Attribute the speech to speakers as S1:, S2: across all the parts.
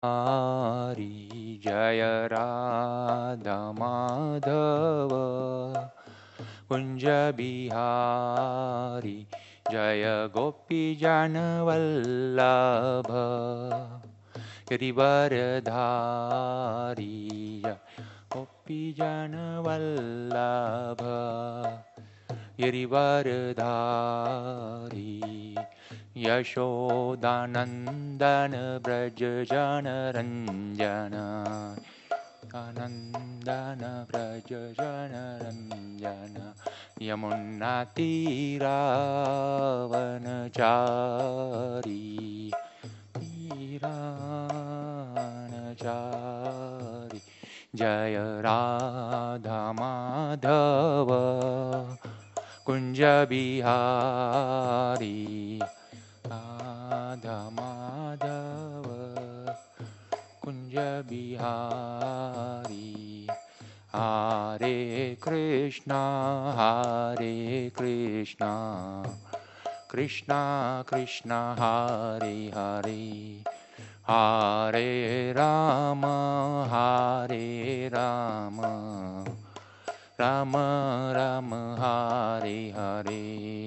S1: हरि जय राधा माधव कुंज बिहारी जय गोपी जनवल्लभ गिरिवरधारी जय गोपी जनवल्लभ गिरिवरधारी यशोदानन्दन व्रज जनरञ्जन आनन्दन व्रज जनरञ्जन यमुनातीरावनचारी तीरानचारी जय राधा माधव कुंज बिहारी राधा माधव कुंज बिहारी हरे Krishna Krishna Krishna Hare Hare Hare Ram Ram Ram Hare Hare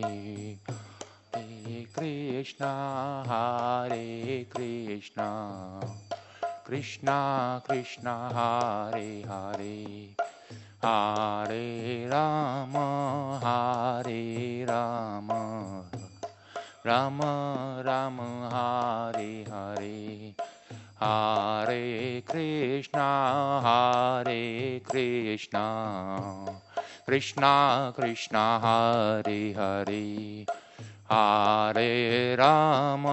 S1: Hare Krishna Krishna Krishna Hare Hare Hare Ram Ram Ram Hare Hare Hare Krishna Krishna Krishna Hare Hare Hare Ram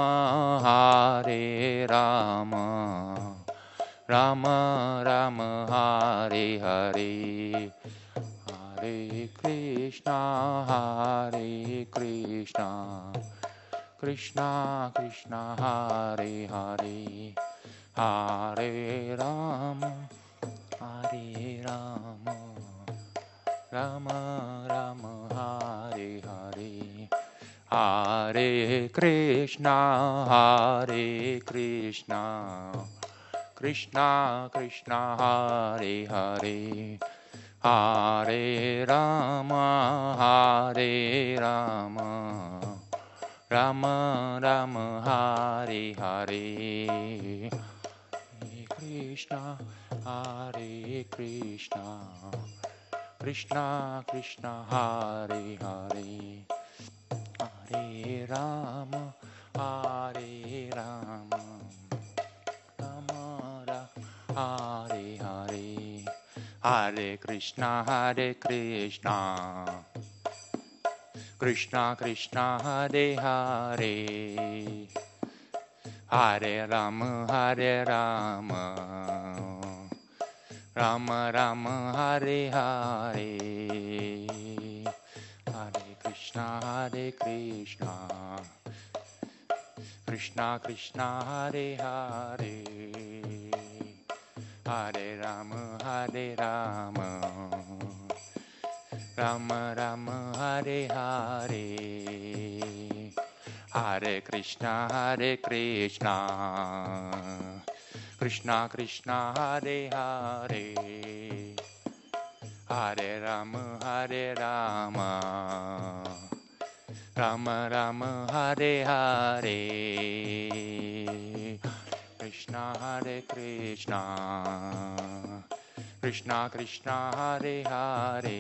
S1: Ram Ram Hare Hare Hare Krishna Krishna Krishna Hare Hare Hare Ram Ram Ram Hare Hare Hare Krishna Krishna Krishna Hare Hare Hare Ram Ram Ram Hare Hare Krishna Krishna Krishna Hare Hare Hare Ram Ram Ram Hare Hare Hare Krishna Krishna Krishna Hare Hare Hare Ram Ram Ram Hare Hare Hare Krishna Krishna Krishna Hare Hare Hare Ram Ram Ram Hare Hare Hare Krishna Krishna Krishna Hare Hare Hare Ram Ram Ram Hare Hare Krishna Krishna Krishna Hare Hare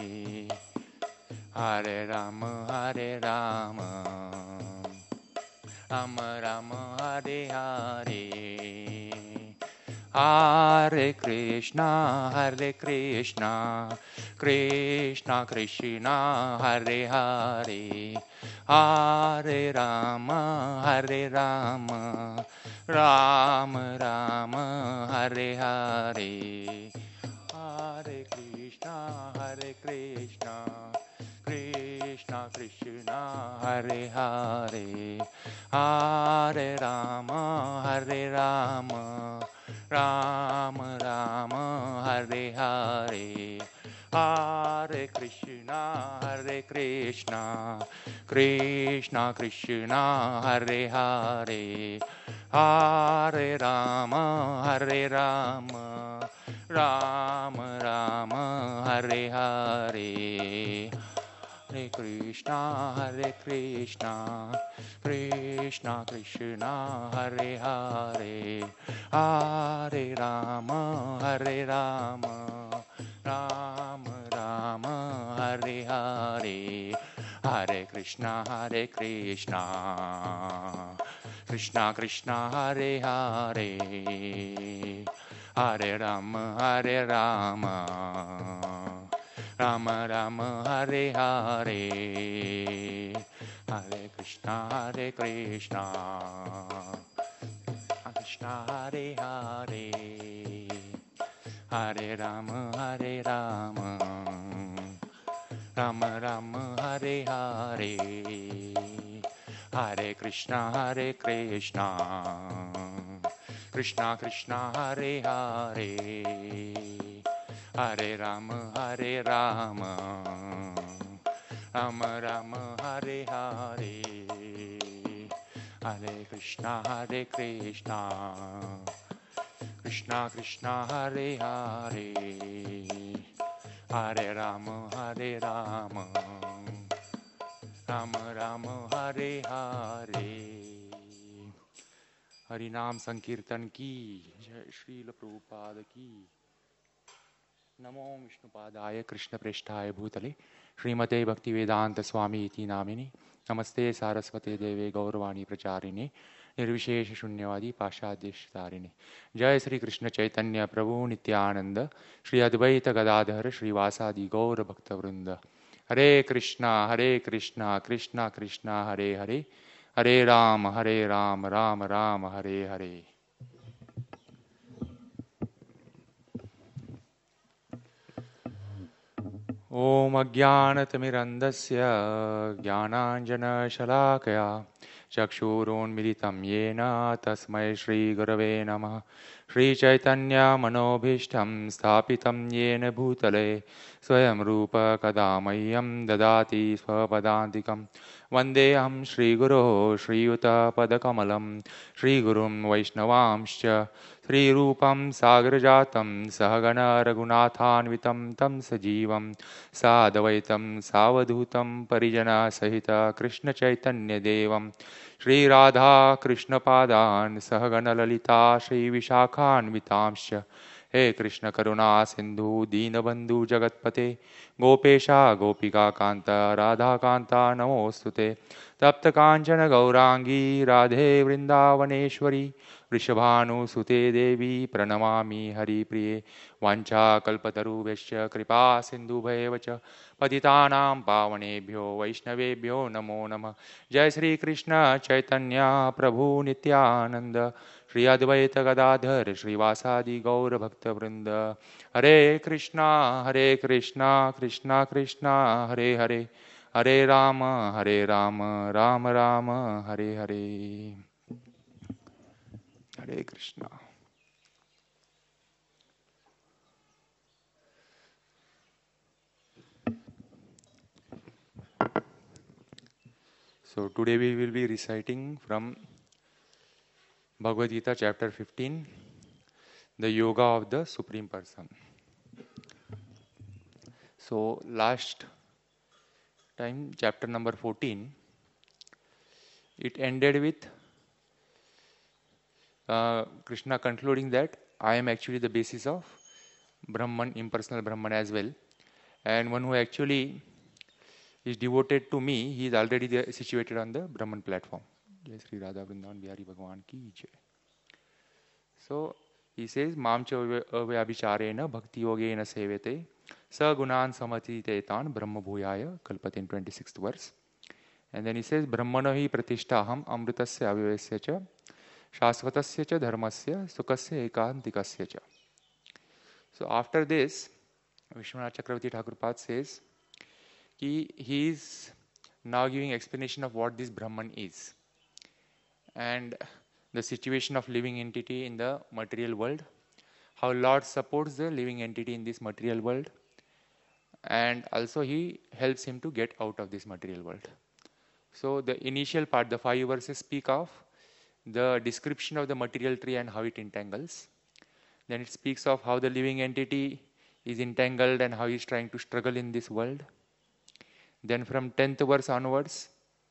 S1: Hare Ram Ram Ram Hare Hare Hare Krishna Krishna Krishna Hare Hare Hare Ram Ram Ram Hare Hare Hare Krishna Krishna Krishna Hare Hare Hare Ram Ram Ram Hare Hare Hare Krishna Krishna Krishna Hare Hare Hare Rama, Hare Rama, Rama Rama, Hare Hare. Hare Krishna, Krishna Krishna, Hare Hare, Hare Rama, Hare Rama, Rama Rama, Hare Hare, Hare Krishna, Krishna Krishna, Hare Hare, Hare Rama, Hare Rama. Rama Rama Hare Hare, Hare Krishna, Krishna Hare Hare, Hare Rama, Hare Rama, Rama Rama Hare Hare, Hare Krishna, Krishna Krishna Hare Hare, Hare Rama, Hare Rama, Rama Rama, Hare Hare, Hare Krishna, Krishna Krishna, Hare Hare, Hare Rama, Hare Rama, Rama Rama, Hare Hare. Hari नाम संकीर्तन की जय, श्रील प्रभुपाद की। नमो विष्णुपादाय कृष्ण प्रेष्ठाय भूतले श्रीमते भक्ति वेदांत स्वामी इति नामिनि। नमस्ते सारस्वते देवे गौरवाणी प्रचारिणे निर्विशेष शून्यवादी पाशाद्यतारिणे। जय श्री कृष्ण चैतन्य प्रभु नित्यानंद श्री अद्वैत गदाधर श्रीवासादि गौर भक्तवृंद। हरे कृष्णा कृष्णा कृष्णा हरे हरे, हरे राम राम राम हरे हरे। ओम अज्ञानतिमिरन्धस्य ज्ञानाञ्जनशलाकया चक्षुरोन्मिलितं येन तस्मै श्रीगुरवे नमः। श्रीचैतन्यमनोभीष्टं स्थापितं येन भूतले स्वयं रूप कदा मह्यं ददाति स्वपदान्तिकं। वन्देऽहं श्रीगुरोः श्रीयुतपदकमलं श्रीगुरुं वैष्णवांश्च श्रीरूपं सागरजातं सहगण रघुनाथान्वितं तं सजीवं साद्वैतं सावधूतं परिजनसहित कृष्णचैतन्यदेवं श्रीराधा कृष्णपादान् सहगणललिता श्रीविशाखान्वितांश्च। हे कृष्ण करुणा सिंधु दीनबंधु जगत्पते गोपेशा गोपिका कांता राधा कांता नमोस्तुते। तप्त कांचन गौरांगी राधे वृंदावनेश्वरी वृषभानुसुते देवी प्रणमामि हरिप्रिये। वाञ्छाकल्पतरुभ्यश्च कृपा सिन्धुभैव च पतितानां पावनेभ्यो वैष्णवेभ्यो नमो नमः। जय श्री कृष्ण चैतन्य प्रभु नित्यानंद श्री अद्वैत गदाधर श्रीवासादि गौर भक्तवृंद। हरे कृष्णा कृष्णा कृष्णा हरे हरे, हरे राम राम राम हरे हरे। हरे Krishna. So today we will be reciting from Bhagavad Gita chapter 15, the yoga of the Supreme Person. So last time, chapter number 14, it ended with Krishna concluding that I am actually the basis of Brahman, impersonal Brahman as well. And one who actually is devoted to me, he is already there, situated on the Brahman platform. Jai Sri Radha Vrindavan Bihari Bhagwan ki jai. So he says, Mamcha avyabhicharena bhakti yogena sevete sagunan samatitetan brahma bhuyaya kalpate in 26th verse. And then he says, Brahmana hi pratishtaham amritasya avyavasya cha shasvatasya cha dharmasya sukasya ekantikasya cha. So after this, Vishwanath Chakravarti Thakurpad says, he is now giving explanation of what this Brahman is and the situation of living entity in the material world, how Lord supports the living entity in this material world, and also he helps him to get out of this material world. So the initial part, the 5 verses speak of the description of the material tree and how it entangles. Then it speaks of how the living entity is entangled and how he is trying to struggle in this world. Then from 10th verse onwards,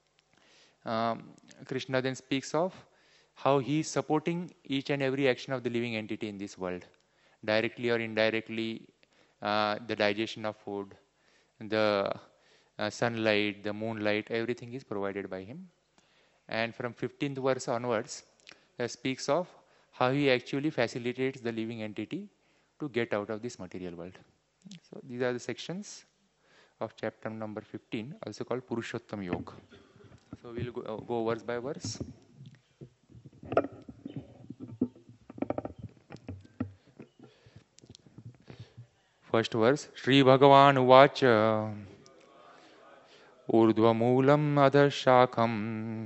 S1: Krishna then speaks of how he is supporting each and every action of the living entity in this world, directly or indirectly, the digestion of food, the sunlight, the moonlight, everything is provided by him. And from 15th verse onwards, speaks of how he actually facilitates the living entity to get out of this material world. So these are the sections of chapter number 15, also called Purushottam Yoga. So we'll go verse by verse. First verse, Shri Bhagavan Uvacha Urdhvamulam Adhashakam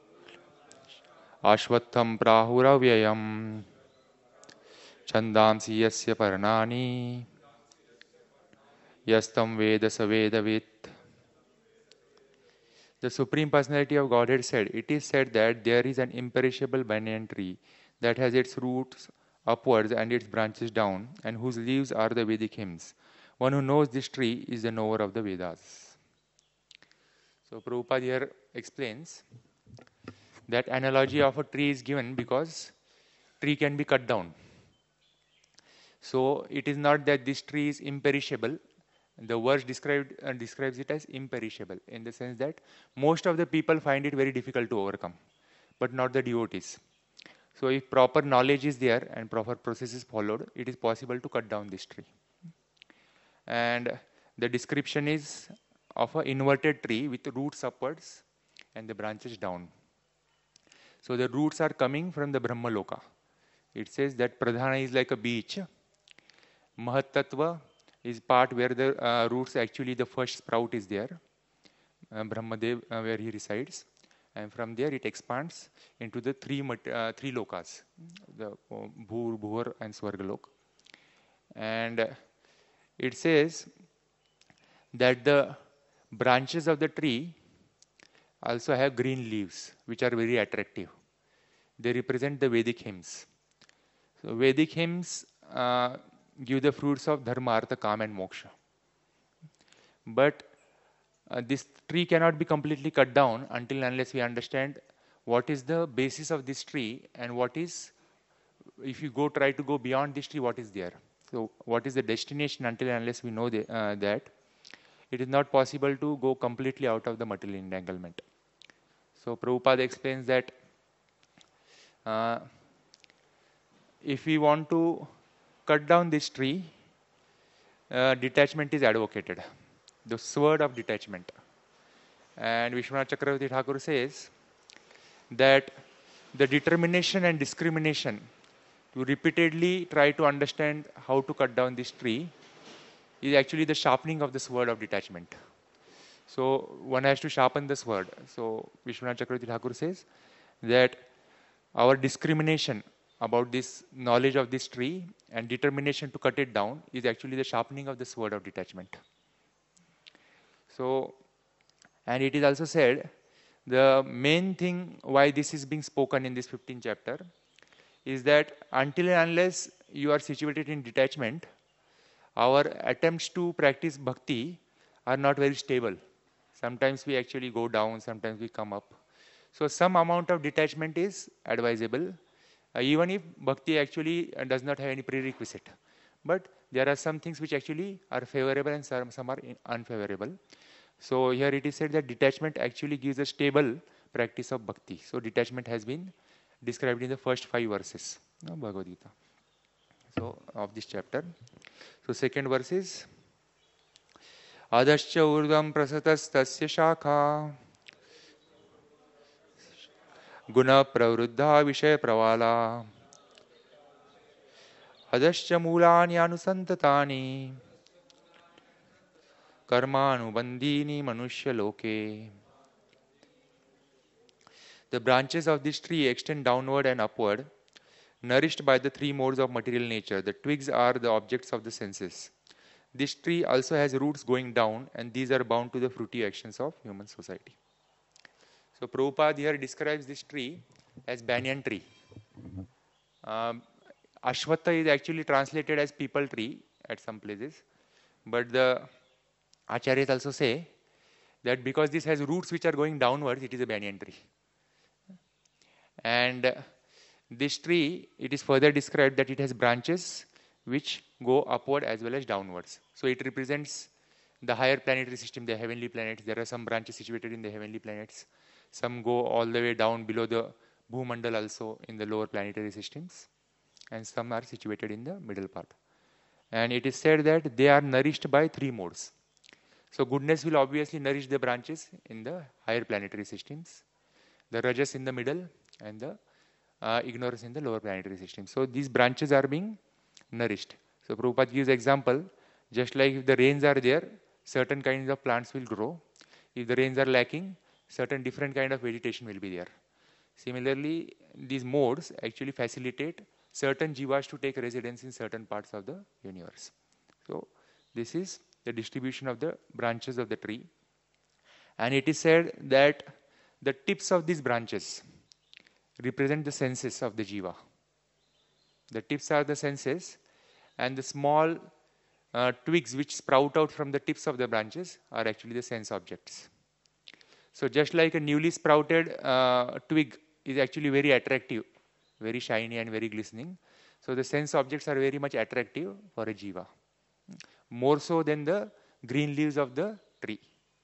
S1: Ashvatham Prahuravyayam Chandamsi Yasya Parnani Yastam Veda Savedavit. The Supreme Personality of Godhead said, it is said that there is an imperishable banyan tree that has its roots upwards and its branches down, and whose leaves are the Vedic hymns. One who knows this tree is the knower of the Vedas. So Prabhupada here explains that analogy of a tree is given because tree can be cut down. So it is not that this tree is imperishable. The verse describes it as imperishable in the sense that most of the people find it very difficult to overcome, but not the devotees. So if proper knowledge is there and proper process is followed, it is possible to cut down this tree. And the description is of an inverted tree with roots upwards and the branches down. So the roots are coming from the Brahma Loka. It says that Pradhana is like a beach. Mahat Tattva is part where the roots, actually the first sprout is there, Brahmadev, where he resides, and from there it expands into the three lokas, the Bhur, Bhur and Swargalok. And it says that the branches of the tree also have green leaves, which are very attractive. They represent the Vedic hymns. So Vedic hymns give the fruits of dharma, artha, kama and moksha. But this tree cannot be completely cut down until unless we understand what is the basis of this tree and what is, if you try to go beyond this tree, what is there. So what is the destination until unless we know that, it is not possible to go completely out of the material entanglement. So Prabhupada explains that if we want to cut down this tree, detachment is advocated, the sword of detachment. And Vishwanath Chakravarti Thakur says that the determination and discrimination to repeatedly try to understand how to cut down this tree is actually the sharpening of the sword of detachment. So one has to sharpen the sword. So Vishwanath Chakravarti Thakur says that our discrimination about this knowledge of this tree and determination to cut it down is actually the sharpening of the sword of detachment. So, and it is also said, the main thing why this is being spoken in this 15th chapter is that until and unless you are situated in detachment, our attempts to practice bhakti are not very stable. Sometimes we actually go down, sometimes we come up. So some amount of detachment is advisable, even if bhakti actually does not have any prerequisite. But there are some things which actually are favorable and some are unfavorable. So here it is said that detachment actually gives a stable practice of bhakti. So detachment has been described in the first 5 verses of Bhagavad Gita. So of this chapter. So second verse is Adascha urdhvam prasatastasya shakha Guna pravruddha vishaya pravala Adascha mulani anusantatani Karma anubandhini manushya loke. The branches of this tree extend downward and upward, nourished by the 3 modes of material nature. The twigs are the objects of the senses. This tree also has roots going down, and these are bound to the fruity actions of human society. So Prabhupada here describes this tree as banyan tree. Um, Ashwatha is actually translated as people tree at some places, but the Acharyas also say that because this has roots which are going downwards, it is a banyan tree. And this tree, it is further described that it has branches which go upward as well as downwards. So it represents the higher planetary system, the heavenly planets. There are some branches situated in the heavenly planets. Some go all the way down below the Bhumandal also in the lower planetary systems. And some are situated in the middle part. And it is said that they are nourished by three modes. So goodness will obviously nourish the branches in the higher planetary systems, the rajas in the middle, and the ignorance in the lower planetary system. So these branches are being nourished. So Prabhupada gives example, just like if the rains are there, certain kinds of plants will grow. If the rains are lacking, certain different kind of vegetation will be there. Similarly, these modes actually facilitate certain jivas to take residence in certain parts of the universe. So this is the distribution of the branches of the tree. And it is said that the tips of these branches represent the senses of the jiva. The tips are the senses, and the small twigs which sprout out from the tips of the branches are actually the sense objects. So just like a newly sprouted twig is actually very attractive, very shiny and very glistening. So the sense objects are very much attractive for a jiva, more so than the green leaves of the tree.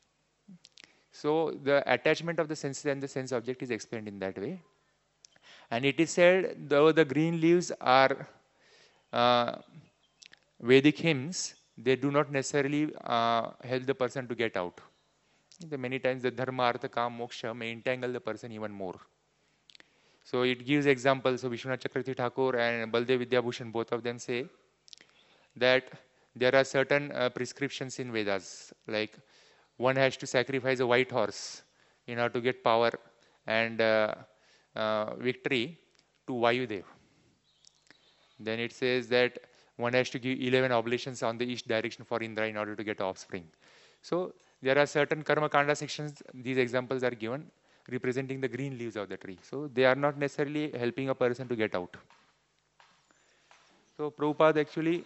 S1: So the attachment of the senses and the sense object is explained in that way. And it is said, though the green leaves are uh, Vedic hymns, they do not necessarily help the person to get out. Many times the dharma, artha, kam, moksha may entangle the person even more. So it gives examples. So Vishwanath Chakravarti Thakur and Baldev Vidyabhushan, both of them say that there are certain prescriptions in Vedas, like one has to sacrifice a white horse in order to get power and victory to Vayudev. Then it says that one has to give 11 oblations on the east direction for Indra in order to get offspring. So there are certain karma kanda sections, these examples are given representing the green leaves of the tree. So they are not necessarily helping a person to get out. So Prabhupada actually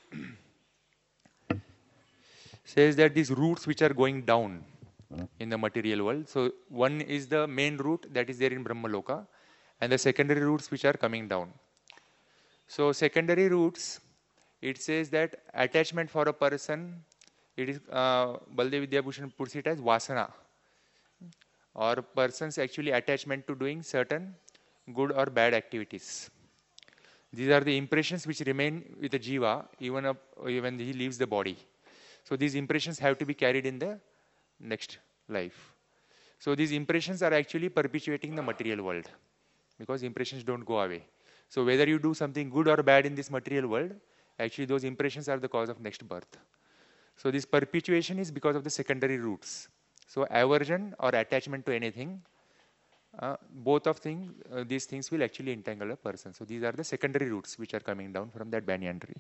S1: says that these roots which are going down in the material world. So one is the main root that is there in Brahmaloka, and the secondary roots which are coming down. So secondary roots, it says that attachment for a person, it is Baldev Vidyabhushan puts it as vasana, or person's actually attachment to doing certain good or bad activities. These are the impressions which remain with the jiva even when he leaves the body. So these impressions have to be carried in the next life. So these impressions are actually perpetuating the material world, because impressions don't go away. So whether you do something good or bad in this material world, actually those impressions are the cause of next birth. So this perpetuation is because of the secondary roots. So aversion or attachment to anything, both of these things will actually entangle a person. So these are the secondary roots which are coming down from that banyan tree.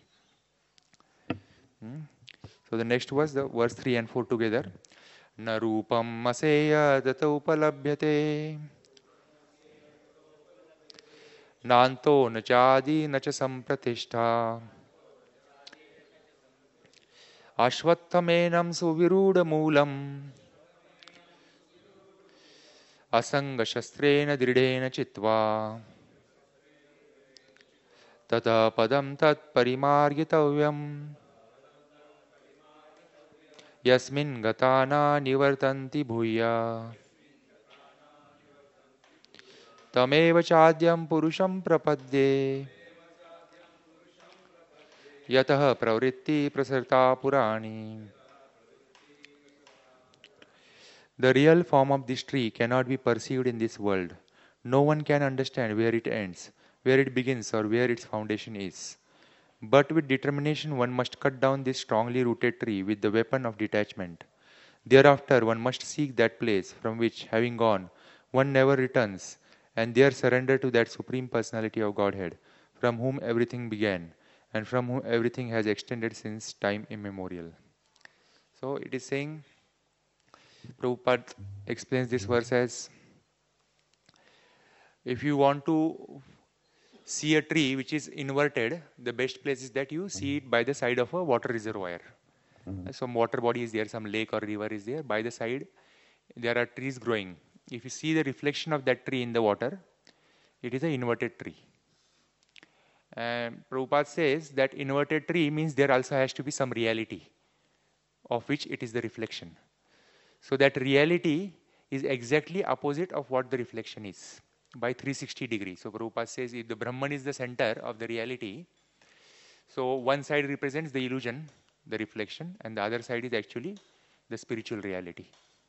S1: So the next was the verse 3 and 4 together. Na rupam aseya data upalabhyate nanto na chadi na cha sampratishtha ashvattamenam suviruda moolam asanga shastrena dridena chitva tata padam tat parimargitavyam yasmin gatana nivartanti bhuya तमेव चाद्यं पुरुषं प्रपद्ये यतः प्रवृत्ति प्रसृता पुराणी. The real form of this tree cannot be perceived in this world. No one can understand where it ends, where it begins, or where its foundation is. But with determination, one must cut down this strongly rooted tree with the weapon of detachment. Thereafter, one must seek that place from which, having gone, one never returns, and there surrender to that Supreme Personality of Godhead, from whom everything began, and from whom everything has extended since time immemorial. So it is saying, Prabhupada explains this verse as If you want to see a tree which is inverted, the best place is that you see it by the side of a water reservoir. Some water body is there, some lake or river is there. By the side, there are trees growing. If you see the reflection of that tree in the water, it is an inverted tree. And Prabhupada says that inverted tree means there also has to be some reality of which it is the reflection. So that reality is exactly opposite of what the reflection is by 360 degrees. So Prabhupada says if the Brahman is the center of the reality, so one side represents the illusion, the reflection, and the other side is actually the spiritual reality.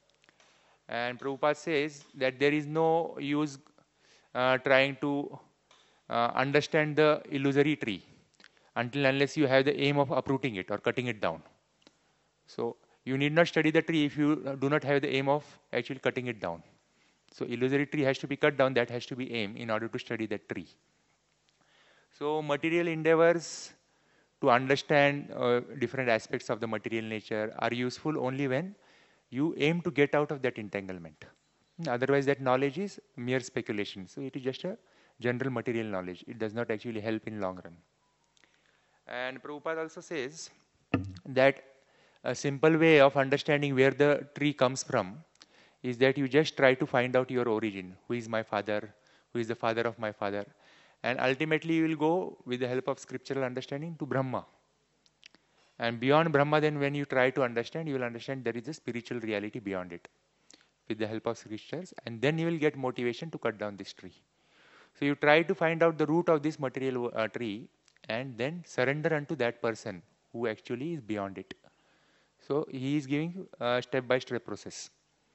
S1: And Prabhupada says that there is no use trying to understand the illusory tree until unless you have the aim of uprooting it or cutting it down. So you need not study the tree if you do not have the aim of actually cutting it down. So illusory tree has to be cut down, that has to be aim in order to study that tree. So material endeavors to understand different aspects of the material nature are useful only when you aim to get out of that entanglement. Otherwise that knowledge is mere speculation. So it is just a general material knowledge. It does not actually help in long run. And Prabhupada also says that a simple way of understanding where the tree comes from is that you just try to find out your origin. Who is my father? Who is the father of my father? And ultimately you will go with the help of scriptural understanding to Brahma. And beyond Brahma, then when you try to understand, you will understand there is a spiritual reality beyond it with the help of scriptures, and then you will get motivation to cut down this tree. So you try to find out the root of this material tree and then surrender unto that person who actually is beyond it. So he is giving a step-by-step process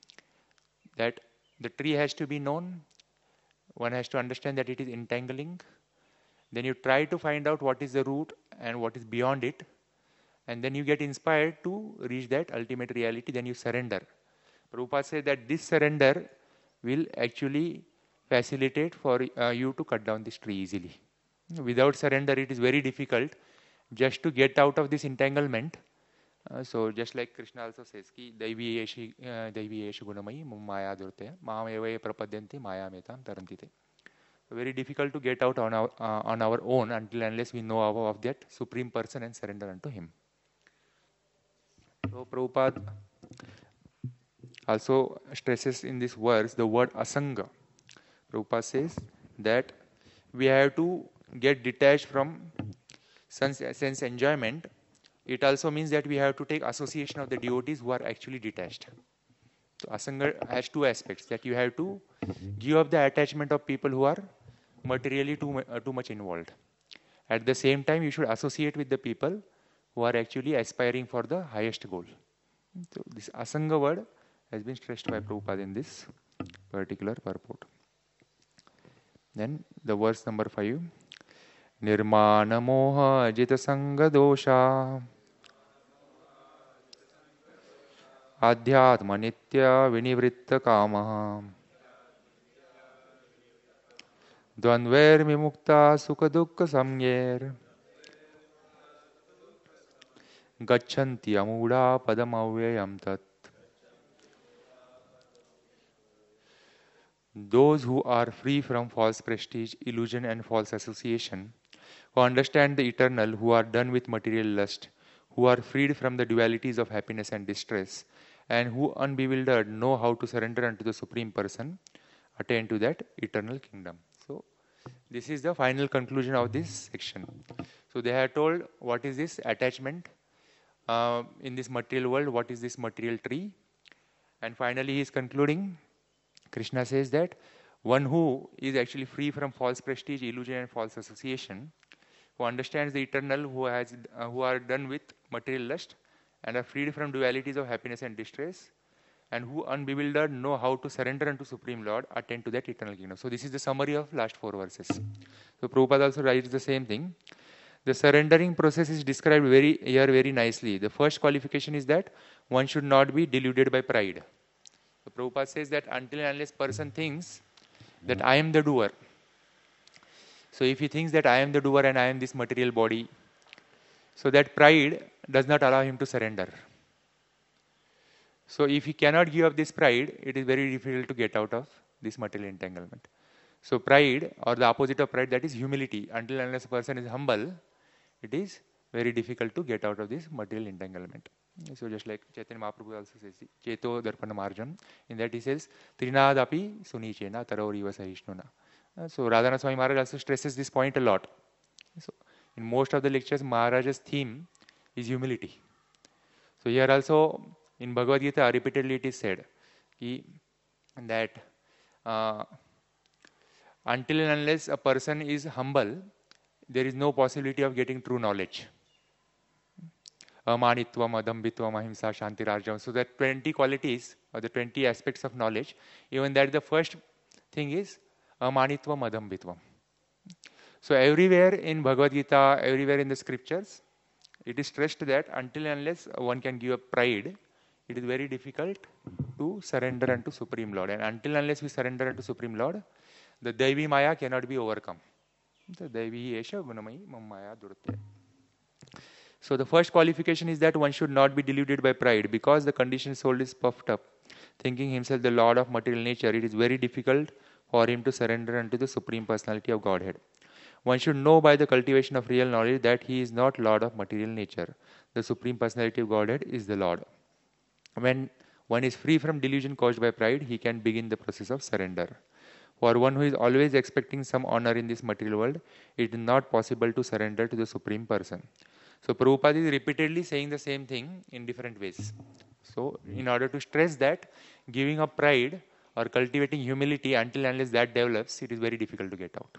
S1: that the tree has to be known. One has to understand that it is entangling. Then you try to find out what is the root and what is beyond it. And then you get inspired to reach that ultimate reality. Then you surrender. Prabhupada said that this surrender will actually facilitate for you to cut down this tree easily. Without surrender, it is very difficult just to get out of this entanglement. So just like Krishna also says, ki daivi yeshu gunamayi maya durtaya mamevaya prapadyanti maya metam tarantite. Very difficult to get out on our own until unless we know of that supreme person and surrender unto him. So Prabhupada also stresses in this verse the word asanga. Prabhupada says that we have to get detached from sense enjoyment. It also means that we have to take association of the devotees who are actually detached. So asanga has two aspects, that you have to give up the attachment of people who are materially too much involved. At the same time, you should associate with the people who are actually aspiring for the highest goal. So this asanga word has been stressed by Prabhupada in this particular purport. Then the verse number 5. Nirmana moha jita sanga dosha adhyatma nitya vinivritta kamaha dvandver mimukta sukha dukkha samyer gachanti amuda padam avyayam tat. Those who are free from false prestige, illusion and false association, who understand the eternal, who are done with material lust, who are freed from the dualities of happiness and distress, and who unbewildered know how to surrender unto the Supreme Person, attain to that eternal kingdom. So, this is the final conclusion of this section. So, they have told what is this attachment in this material world, what is this material tree, and finally he is concluding. Krishna says that one who is actually free from false prestige, illusion and false association, who understands the eternal, who are done with material lust and are freed from dualities of happiness and distress, and who unbewildered know how to surrender unto Supreme Lord, attain to that eternal kingdom. So this is the summary of last 4 verses. So Prabhupada also writes the same thing. The surrendering process is described very nicely. The first qualification is that one should not be deluded by pride. So Prabhupada says that until and unless person thinks that I am the doer. So if he thinks that I am the doer and I am this material body, so that pride does not allow him to surrender. So if he cannot give up this pride, it is very difficult to get out of this material entanglement. So pride, or the opposite of pride, that is humility. Until unless a person is humble, it is very difficult to get out of this material entanglement. So just like Chaitanya Mahaprabhu also says, Cheto Darpana Marjan, in that he says, Trinadapi Sunichena Tarauriva Sahishnuna. So Radhana Swami Maharaj also stresses this point a lot. So in most of the lectures, Maharaj's theme is humility. So here also in Bhagavad Gita, repeatedly it is said that until and unless a person is humble, there is no possibility of getting true knowledge. Amanitvam, Adambitvam, Ahimsa, Shanti, Rajam. So that 20 qualities or the 20 aspects of knowledge, even that the first thing is Amanitvam, Adambitvam. So everywhere in Bhagavad Gita, everywhere in the scriptures, it is stressed that until and unless one can give up pride, it is very difficult to surrender unto Supreme Lord. And until and unless we surrender unto Supreme Lord, the Daivi Maya cannot be overcome. The Daivi Esha Gunamayi Maya Durte. So the first qualification is that one should not be deluded by pride, because the conditioned soul is puffed up, thinking himself the Lord of material nature. It is very difficult for him to surrender unto the Supreme Personality of Godhead. One should know by the cultivation of real knowledge that he is not Lord of material nature. The Supreme Personality of Godhead is the Lord. When one is free from delusion caused by pride, he can begin the process of surrender. For one who is always expecting some honor in this material world, it is not possible to surrender to the Supreme Person. So Prabhupada is repeatedly saying the same thing in different ways. So in order to stress that, giving up pride or cultivating humility, until unless that develops, it is very difficult to get out.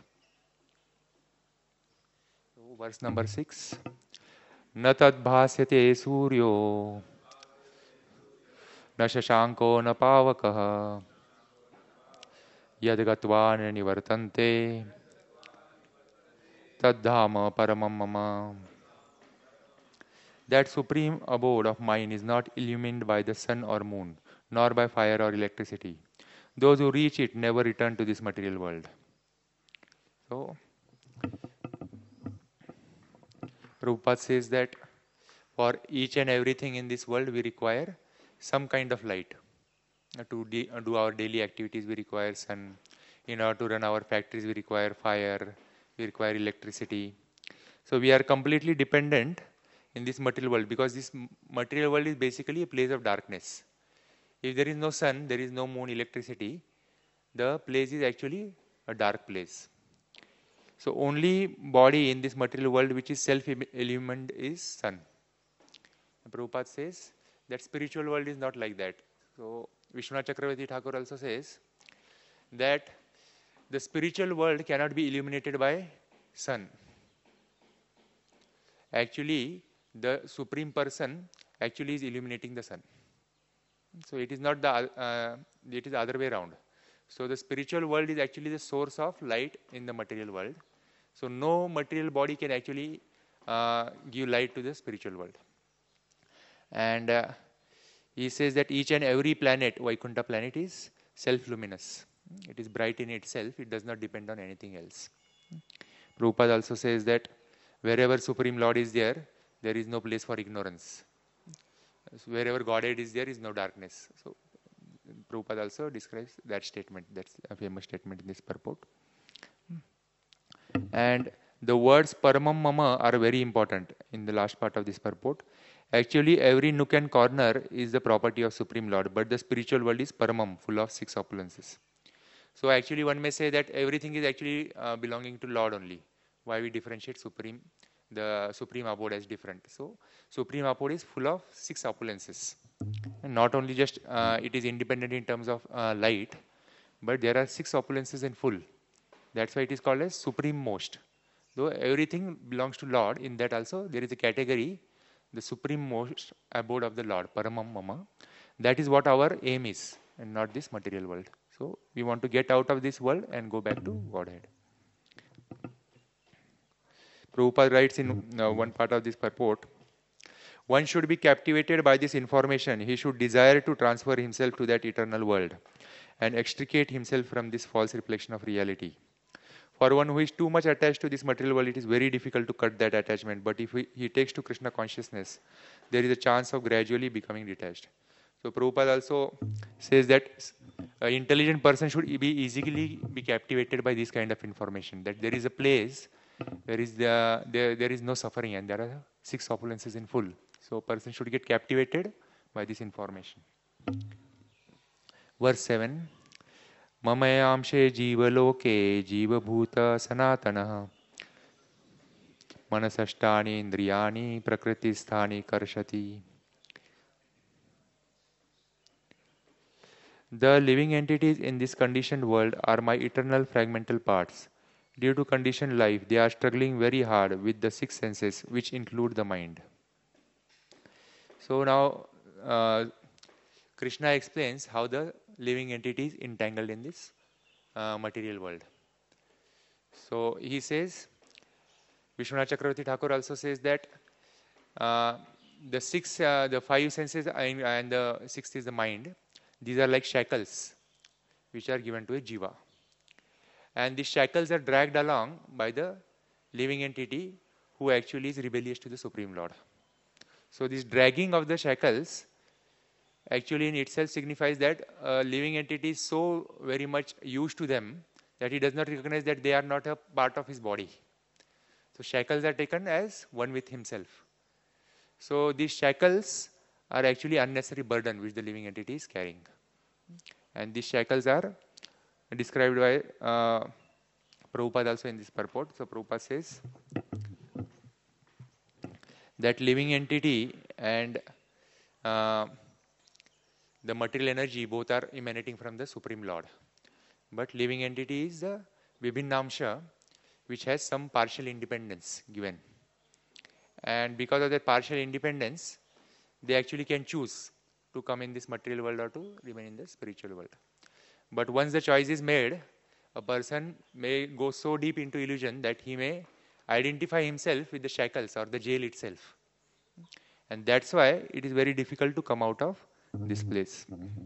S1: So verse number 6. Na tad bhasyate suryo na shashanko na pavakaha yad gatva na nivartante tad dhama paramam mama. That supreme abode of mine is not illumined by the sun or moon, nor by fire or electricity. Those who reach it never return to this material world. So, Prabhupada says that for each and everything in this world, we require some kind of light. To do our daily activities, we require sun. In order to run our factories, we require fire, we require electricity. So we are completely dependent in this material world, because this material world is basically a place of darkness. If there is no sun, there is no moon, electricity, the place is actually a dark place. So only body in this material world which is self-illumined is sun. Prabhupada says that spiritual world is not like that. So Vishwanath Chakravarti Thakur also says that the spiritual world cannot be illuminated by sun. Actually, the Supreme Person actually is illuminating the sun. So it is not it is the other way around. So the spiritual world is actually the source of light in the material world. So no material body can actually give light to the spiritual world. And he says that each and every planet, Vaikuntha planet, is self-luminous. It is bright in itself. It does not depend on anything else. Prabhupada also says that wherever Supreme Lord is there, there is no place for ignorance. So wherever Godhead is, there is no darkness. So Prabhupada also describes that statement. That's a famous statement in this purport. And the words Paramam Mama are very important in the last part of this purport. Actually, every nook and corner is the property of Supreme Lord, but the spiritual world is Paramam, full of 6 opulences. So actually one may say that everything is actually belonging to Lord only. Why we differentiate the Supreme Abode as different? So Supreme Abode is full of 6 opulences. And not only just it is independent in terms of light, but there are 6 opulences in full. That's why it is called as Supreme Most. Though everything belongs to Lord, in that also there is a category, the Supreme Most Abode of the Lord, Paramam Mama. That is what our aim is, and not this material world. So we want to get out of this world and go back to Godhead. Prabhupada writes in one part of this purport, one should be captivated by this information. He should desire to transfer himself to that eternal world and extricate himself from this false reflection of reality. For one who is too much attached to this material world, it is very difficult to cut that attachment. But if he takes to Krishna consciousness, there is a chance of gradually becoming detached. So Prabhupada also says that An intelligent person should be easily be captivated by this kind of information, that there is a place where there is no suffering and there are six opulences in full. So a person should get captivated by this information. Verse 7. Mamayamshe jivaloke jivabhuta sanatana manasashtani indriyani prakritisthani karshati. The living entities in this conditioned world are my eternal fragmental parts. Due to conditioned life, they are struggling very hard with the six senses, which include the mind. So now, Krishna explains how the living entity is entangled in this material world. So he says, Vishwanath Chakravarti Thakur also says that the five senses and the sixth is the mind. These are like shackles which are given to a jiva. And these shackles are dragged along by the living entity who actually is rebellious to the Supreme Lord. So this dragging of the shackles actually in itself signifies that a living entity is so very much used to them that he does not recognize that they are not a part of his body. So shackles are taken as one with himself. So these shackles are actually unnecessary burden which the living entity is carrying. And these shackles are described by Prabhupada also in this purport. So Prabhupada says that living entity and the material energy both are emanating from the Supreme Lord. But living entity is the Vibhinnamsha which has some partial independence given. And because of that partial independence, they actually can choose to come in this material world or to remain in the spiritual world. But once the choice is made, a person may go so deep into illusion that he may identify himself with the shackles or the jail itself. And that's why it is very difficult to come out of this place.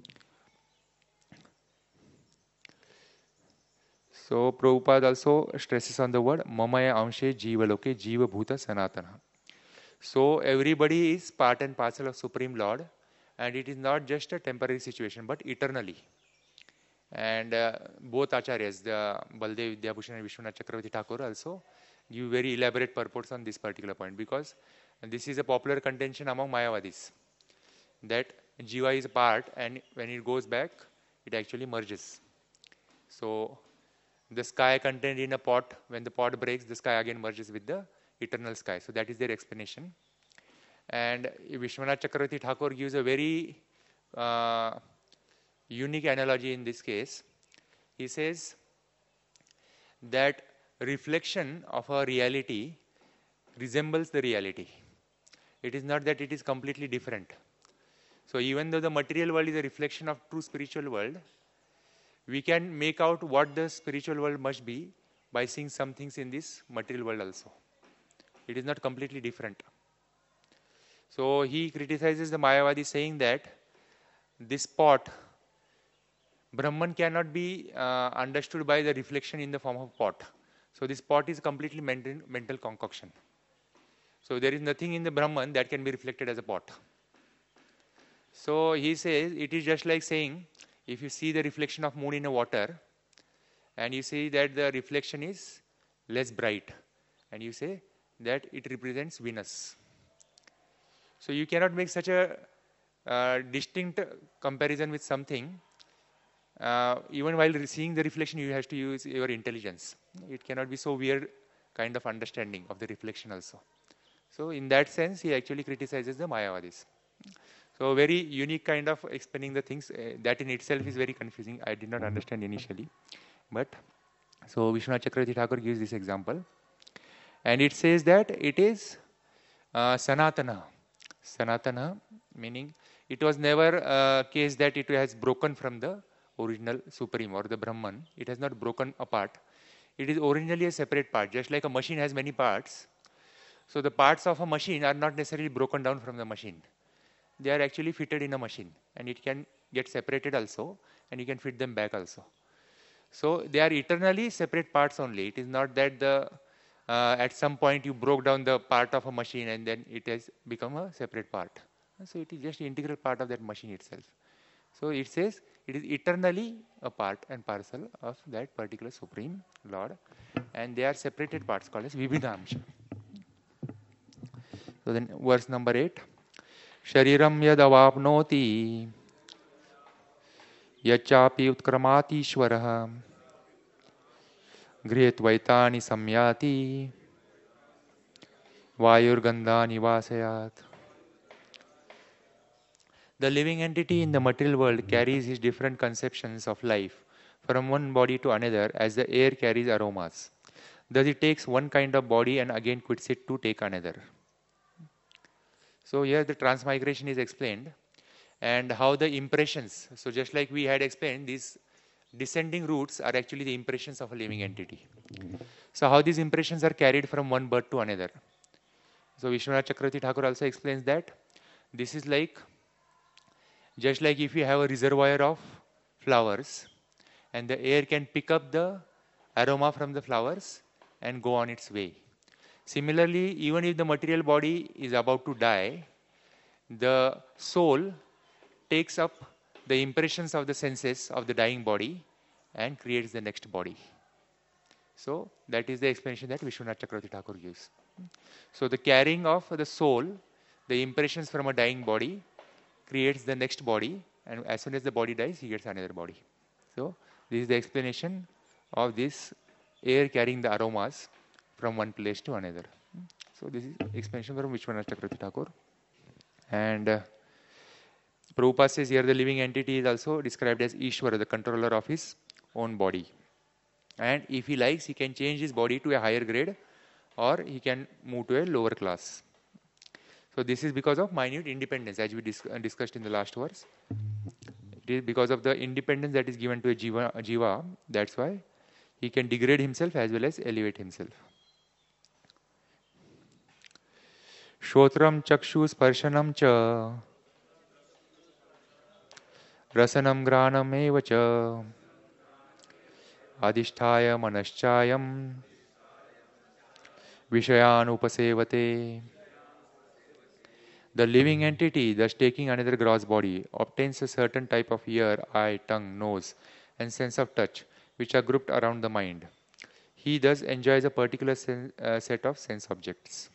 S1: So Prabhupada also stresses on the word Mamaya Amshe Jiva Loke Jiva Bhuta Sanatana. So everybody is part and parcel of Supreme Lord, and it is not just a temporary situation but eternally. And both acharyas, the Baldev Vidyabhushan and Vishwanath Chakravarti Thakur also give very elaborate purports on this particular point, because this is a popular contention among Mayavadis that Jiva is a part and when it goes back it actually merges. So the sky contained in a pot, when the pot breaks, the sky again merges with the eternal sky. So that is their explanation. And Vishwanath Chakravarti Thakur gives a very unique analogy in this case. He says that reflection of a reality resembles the reality. It is not that it is completely different. So even though the material world is a reflection of true spiritual world, we can make out what the spiritual world must be by seeing some things in this material world also. It is not completely different. So he criticizes the Mayavadi saying that this pot, Brahman cannot be understood by the reflection in the form of pot. So this pot is completely mental concoction. So there is nothing in the Brahman that can be reflected as a pot. So he says it is just like saying, if you see the reflection of moon in a water and you see that the reflection is less bright and you say that it represents Venus. So you cannot make such a distinct comparison with something. Even while seeing the reflection, you have to use your intelligence. It cannot be so weird kind of understanding of the reflection also. So in that sense, he actually criticizes the Mayavadis. So very unique kind of explaining the things. That in itself is very confusing. I did not understand initially. But so Vishwanath Chakravarti Thakur gives this example. And it says that it is Sanatana. Sanatana meaning it was never a case that it has broken from the original Supreme or the Brahman. It has not broken apart. It is originally a separate part. Just like a machine has many parts. So the parts of a machine are not necessarily broken down from the machine. They are actually fitted in a machine and it can get separated also and you can fit them back also. So they are eternally separate parts only. It is not that the at some point you broke down the part of a machine and then it has become a separate part. So it is just an integral part of that machine itself. So it says it is eternally a part and parcel of that particular Supreme Lord, and they are separated parts called as Vibhidamsha. So then verse number 8. Shariram yadavapnoti yachapi utkramatishwarah गृहीत्वैतानि संयाति वायुर्गंधानि वासयात. The living entity in the material world carries his different conceptions of life from one body to another as the air carries aromas. Thus it takes one kind of body and again quits it to take another. So here the transmigration is explained and how the impressions, so just like we had explained, these descending roots are actually the impressions of a living entity. So how these impressions are carried from one birth to another. So Vishwanath Chakravarti Thakur also explains that this is like, just like if you have a reservoir of flowers and the air can pick up the aroma from the flowers and go on its way. Similarly, even if the material body is about to die, the soul takes up the impressions of the senses of the dying body and creates the next body. So that is the explanation that Vishwanath Chakravarti Thakur gives. So the carrying of the soul, the impressions from a dying body, creates the next body, and as soon as the body dies, he gets another body. So this is the explanation of this air carrying the aromas from one place to another. So this is explanation from Vishwanath Chakravarti Thakur. And Prabhupada says here the living entity is also described as Ishvara, the controller of his own body. And if he likes, he can change his body to a higher grade or he can move to a lower class. So this is because of minute independence, as we discussed in the last verse. It is because of the independence that is given to a jiva, that's why he can degrade himself as well as elevate himself. Shotram chakshu sparshanam cha rasanam granam eva cha adhisthaya manaschayam vishayan upasevate. The living entity, thus taking another gross body, obtains a certain type of ear, eye, tongue, nose, and sense of touch, which are grouped around the mind. He thus enjoys a particular set of sense objects.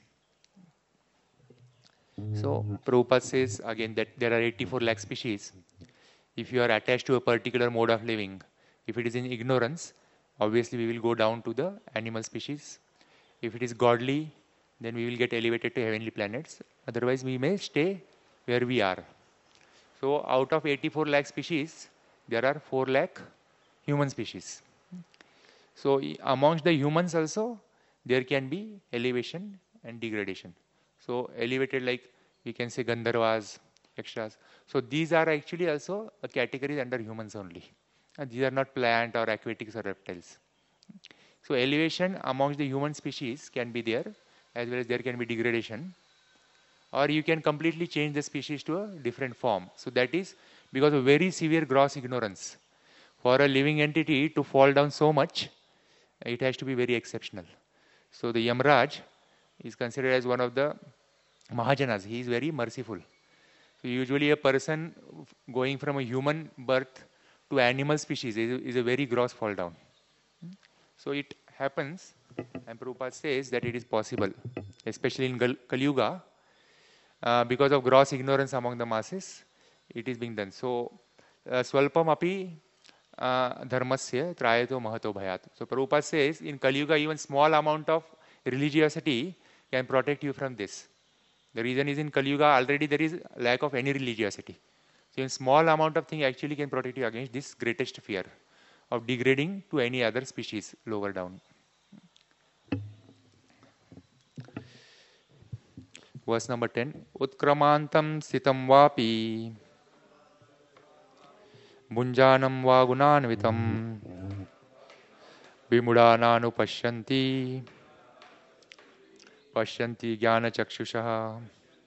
S1: So, Prabhupada says again that there are 84 lakh species. If you are attached to a particular mode of living, if it is in ignorance, obviously we will go down to the animal species. If it is godly, then we will get elevated to heavenly planets. Otherwise, we may stay where we are. So, out of 84 lakh species, there are 4 lakh human species. So, amongst the humans also, there can be elevation and degradation. So, elevated, like we can say Gandharvas, extras. So, these are actually also a category under humans only. These are not plant or aquatics or reptiles. So, elevation amongst the human species can be there, as well as there can be degradation, or you can completely change the species to a different form. So that is because of very severe gross ignorance. For a living entity to fall down so much, it has to be very exceptional. So the Yamraj is considered as one of the Mahajanas. He is very merciful. So usually a person going from a human birth to animal species is a very gross fall down. So it happens, and Prabhupada says that it is possible, especially in Kali Yuga, because of gross ignorance among the masses, it is being done. So, swalpam api dharmasya trayato mahato bhayat. So, Prabhupada says in Kali Yuga, even small amount of religiosity can protect you from this. The reason is in Kali Yuga already there is lack of any religiosity. So, in small amount of thing actually can protect you against this greatest fear of degrading to any other species lower down. Verse number 10. Utkramantam sitam vapi Bunjanam va gunanvitam Vimudananu pashyanti jnana chakshushaha.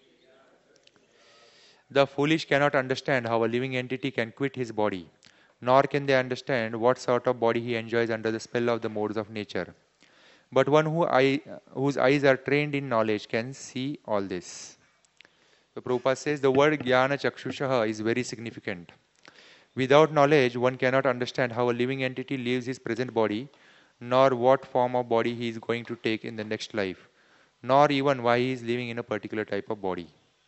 S1: The foolish cannot understand how a living entity can quit his body, nor can they understand what sort of body he enjoys under the spell of the modes of nature. But one whose eyes are trained in knowledge can see all this. So Prabhupada says the word Jnana Chakshushaha is very significant. Without knowledge, one cannot understand how a living entity leaves his present body, nor what form of body he is going to take in the next life, nor even why he is living in a particular type of body.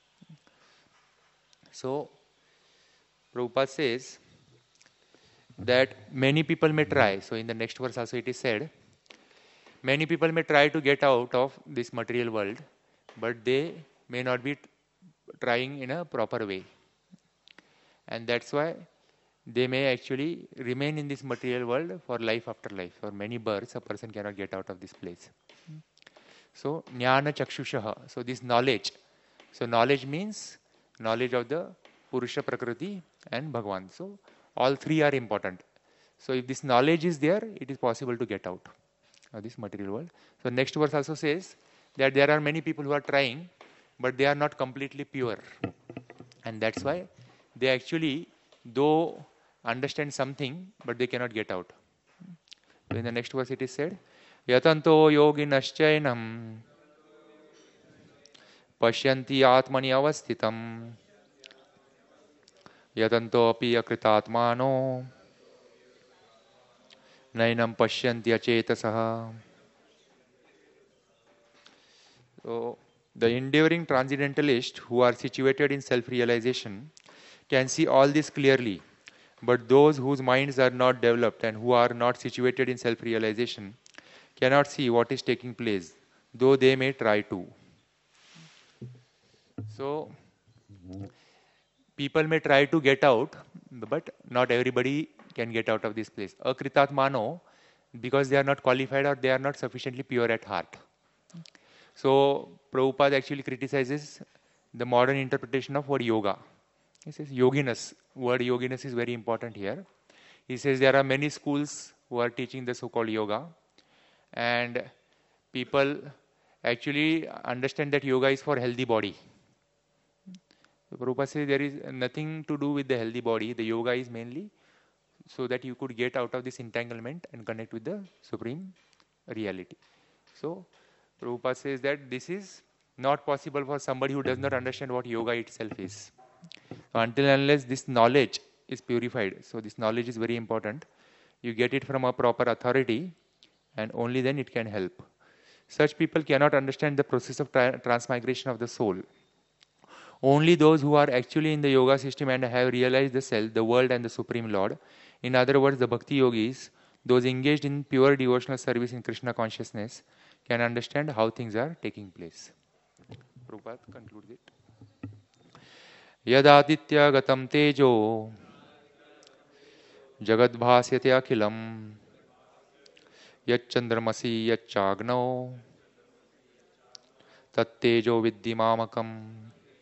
S1: So, Prabhupada says that many people may try. So, in the next verse also it is said, many people may try to get out of this material world, but they may not be trying in a proper way. And that's why they may actually remain in this material world for life after life. For many births, a person cannot get out of this place. So, jnana chakshushaha. So, this knowledge. So, knowledge means knowledge of the Purusha Prakriti and Bhagavan. So, all three are important. So, if this knowledge is there, it is possible to get out of this material world. So, next verse also says that there are many people who are trying, but they are not completely pure. And that's why they actually, though understand something, but they cannot get out. So in the next verse it is said, Yatanto yoginaschainam pashyanti atmani avasthitam yatanto api akritatmano nainam pashyanti achetasaha. So the enduring transcendentalists who are situated in self-realization can see all this clearly. But those whose minds are not developed and who are not situated in self-realization cannot see what is taking place, though they may try to. So, people may try to get out, but not everybody can get out of this place. Akritatmano, because they are not qualified or they are not sufficiently pure at heart. So, Prabhupada actually criticizes the modern interpretation of word yoga. He says yoginas. Word yoginas is very important here. He says there are many schools who are teaching the so-called yoga, and people actually understand that yoga is for healthy body. So Prabhupada says there is nothing to do with the healthy body. The yoga is mainly so that you could get out of this entanglement and connect with the supreme reality. So Prabhupada says that this is not possible for somebody who does not understand what yoga itself is. So until and unless this knowledge is purified, so this knowledge is very important. You get it from a proper authority, and only then it can help. Such people cannot understand the process of transmigration of the soul. Only those who are actually in the yoga system and have realized the self, the world, and the Supreme Lord, in other words, the Bhakti Yogis, those engaged in pure devotional service in Krishna consciousness, can understand how things are taking place. Prabhupada concludes it. Yadaditya gatam tejo jagadbhasyate akhilam yachandramasi yachagno tattejo viddimamakam.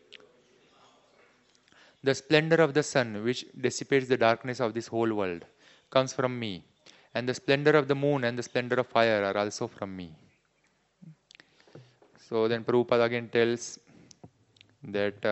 S1: The splendor of the sun, which dissipates the darkness of this whole world, comes from me. And the splendor of the moon and the splendor of fire are also from me. So then Prabhupada again tells that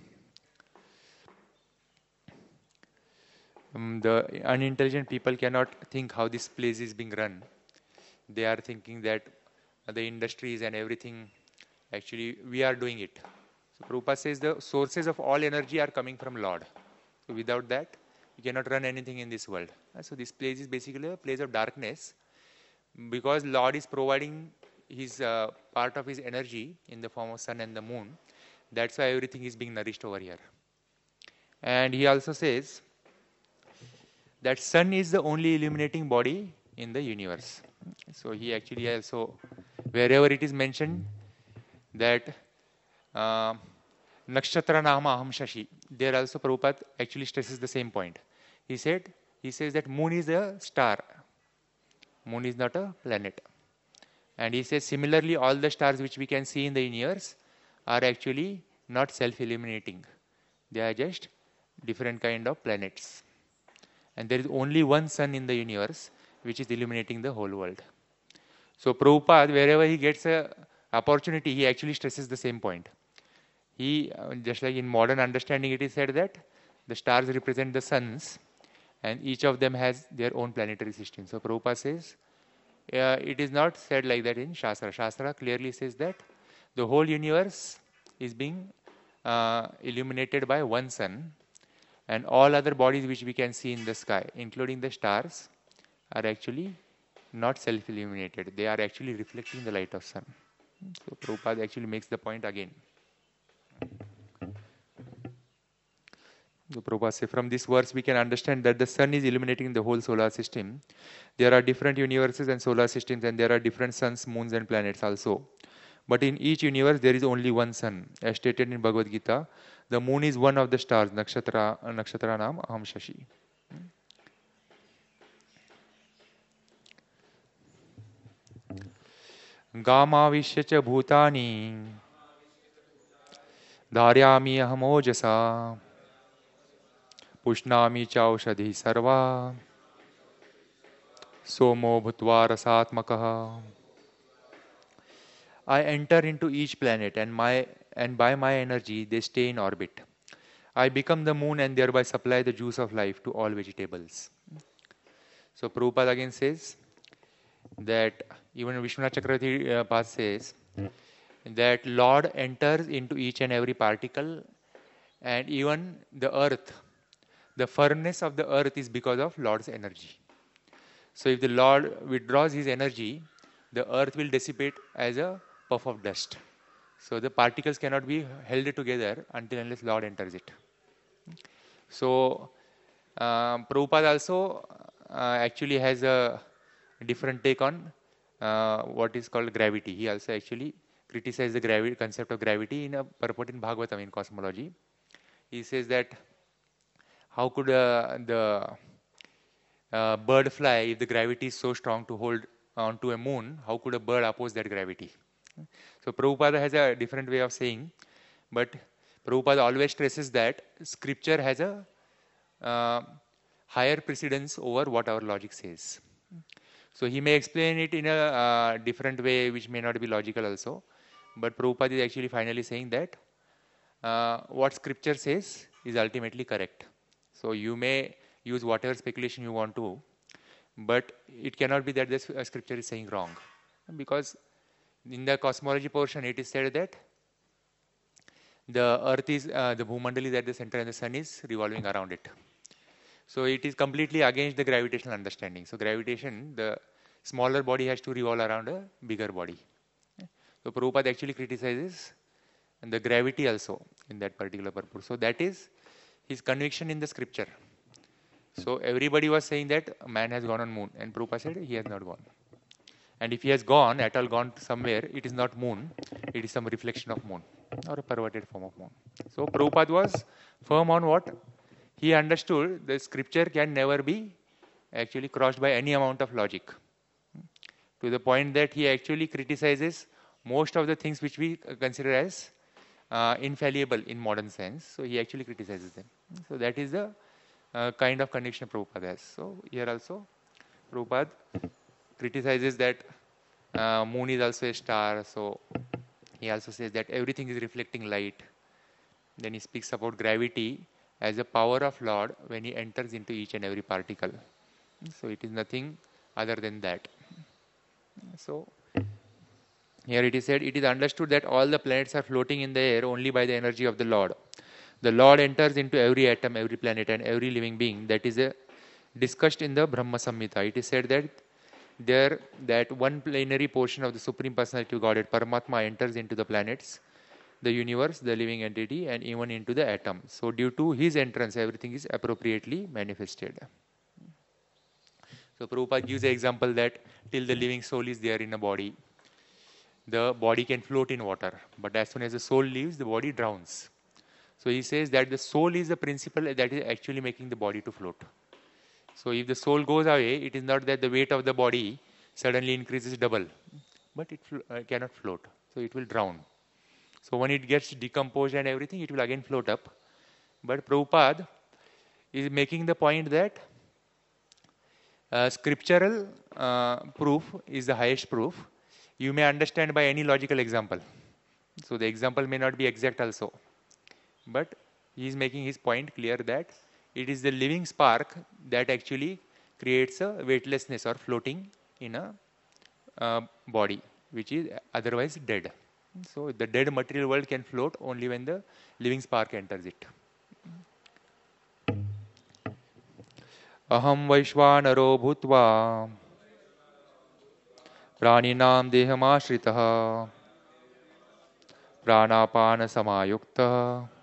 S1: the unintelligent people cannot think how this place is being run. They are thinking that the industries and everything, actually we are doing it. So Prabhupada says the sources of all energy are coming from Lord. So without that, you cannot run anything in this world. So this place is basically a place of darkness, because Lord is providing his part of his energy in the form of sun and the moon. That's why everything is being nourished over here. And he also says that sun is the only illuminating body in the universe. So he actually also, wherever it is mentioned that Nakshatra Nama Aham Shashi, there also Prabhupada actually stresses the same point. He says that moon is a star. Moon is not a planet. And he says similarly all the stars which we can see in the universe are actually not self-illuminating. They are just different kind of planets. And there is only one sun in the universe which is illuminating the whole world. So Prabhupada, wherever he gets a opportunity, he actually stresses the same point. He, just like in modern understanding, it is said that the stars represent the suns and each of them has their own planetary system. So Prabhupada says, it is not said like that in Shastra. Shastra clearly says that the whole universe is being illuminated by one sun, And all other bodies which we can see in the sky, including the stars, are actually not self-illuminated. They are actually reflecting the light of sun. So Prabhupada actually makes the point again. So Prabhupada says, from this verse we can understand that the sun is illuminating the whole solar system. There are different universes and solar systems, and there are different suns, moons and planets also. But in each universe there is only one sun. As stated in Bhagavad Gita, the moon is one of the stars, nakshatra nam aham shashi. Gamavishya cha bhutani dharyami ahamojasa pushnami cha aushadhi sarva somo bhutva rasatmakaha. I enter into each planet and by my energy they stay in orbit. I become the moon and thereby supply the juice of life to all vegetables. So Prabhupada again says that even Vishwanath Chakravarti Path says that Lord enters into each and every particle, and even the earth, the firmness of the earth is because of Lord's energy. So if the Lord withdraws his energy, the earth will dissipate as a puff of dust. So the particles cannot be held together until unless Lord enters it. So Prabhupada also actually has a different take on what is called gravity. He also actually criticized the concept of gravity in a purport in Bhagavatam in cosmology. He says that how could the bird fly if the gravity is so strong to hold onto a moon? How could a bird oppose that gravity? So Prabhupada has a different way of saying, but Prabhupada always stresses that scripture has a higher precedence over what our logic says. So he may explain it in a different way which may not be logical also, but Prabhupada is actually finally saying that what scripture says is ultimately correct. So you may use whatever speculation you want to, but it cannot be that this scripture is saying wrong. Because in the cosmology portion it is said that the earth is, the Bhumandal is at the center and the sun is revolving around it. So it is completely against the gravitational understanding. So gravitation, the smaller body has to revolve around a bigger body. So Prabhupada actually criticizes the gravity also in that particular purpose. So that is his conviction in the scripture. So everybody was saying that man has gone on moon, and Prabhupada said he has not gone. And if he has gone, at all gone somewhere, it is not moon, it is some reflection of moon or a perverted form of moon. So Prabhupada was firm on what? He understood the scripture can never be actually crossed by any amount of logic. To the point that he actually criticizes most of the things which we consider as infallible in modern sense. So he actually criticizes them. So that is the kind of conviction Prabhupada has. So here also Prabhupada criticizes that moon is also a star. So he also says that everything is reflecting light. Then he speaks about gravity as a power of Lord when he enters into each and every particle. So it is nothing other than that. So here it is said, it is understood that all the planets are floating in the air only by the energy of the Lord. The Lord enters into every atom, every planet and every living being. That is discussed in the Brahma Samhita. It is said that that one plenary portion of the Supreme Personality of Godhead, Paramatma, enters into the planets, the universe, the living entity, and even into the atom. So due to his entrance, everything is appropriately manifested. So Prabhupada gives an example that till the living soul is there in a body, the body can float in water. But as soon as the soul leaves, the body drowns. So he says that the soul is the principle that is actually making the body to float. So if the soul goes away, it is not that the weight of the body suddenly increases double, but it cannot float. So it will drown. So when it gets decomposed and everything, it will again float up. But Prabhupada is making the point that scriptural proof is the highest proof. You may understand by any logical example. So the example may not be exact also. But he is making his point clear that it is the living spark that actually creates a weightlessness or floating in a body which is otherwise dead. So the dead material world can float only when the living spark enters it. aham vaishvanaro bhutva प्राणिनां देहमाश्रितः प्राणापान समायुक्तः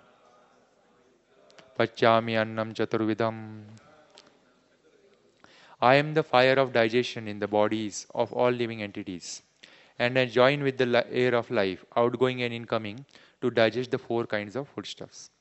S1: पच्यामि अन्नं चतुर्विधम्. I am the fire of digestion in the bodies of all living entities, and I join with the air of life, outgoing and incoming, to digest the four kinds of foodstuffs.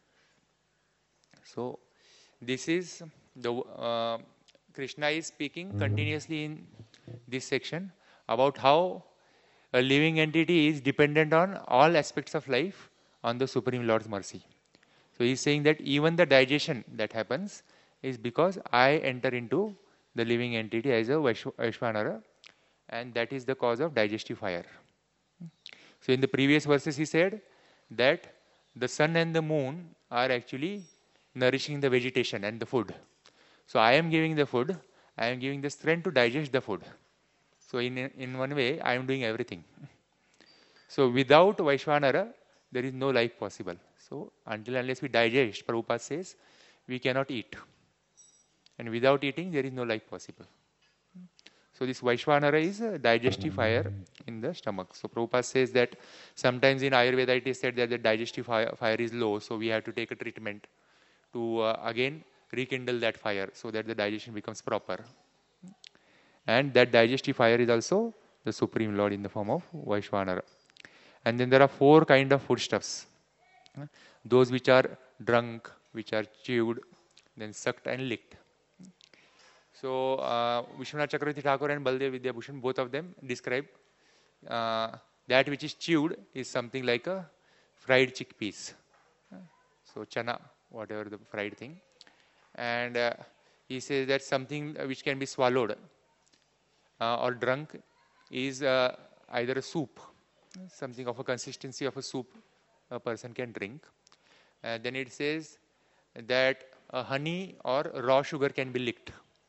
S1: So, this is the Krishna is speaking continuously in this section about how a living entity is dependent on all aspects of life on the Supreme Lord's mercy. So he is saying that even the digestion that happens is because I enter into the living entity as a Vaishvanara, and that is the cause of digestive fire. So in the previous verses he said that the sun and the moon are actually nourishing the vegetation and the food. So I am giving the food, I am giving the strength to digest the food. So in one way, I am doing everything. So without Vaishvanara, there is no life possible. So until unless we digest, Prabhupada says, we cannot eat. And without eating, there is no life possible. So this Vaishvanara is a digestive fire in the stomach. So Prabhupada says that sometimes in Ayurveda it is said that the digestive fire is low, so we have to take a treatment to again rekindle that fire so that the digestion becomes proper. And that digestive fire is also the Supreme Lord in the form of Vaishvanara. And then there are four kind of foodstuffs. Those which are drunk, which are chewed, then sucked and licked. So Vishwanath Chakravarti Thakur and Baldev Vidyabhushan, both of them describe that which is chewed is something like a fried chickpeas. So chana, whatever the fried thing. And he says that something which can be swallowed or drunk is either a soup, something of a consistency of a soup a person can drink. Then it says that honey or raw sugar can be licked.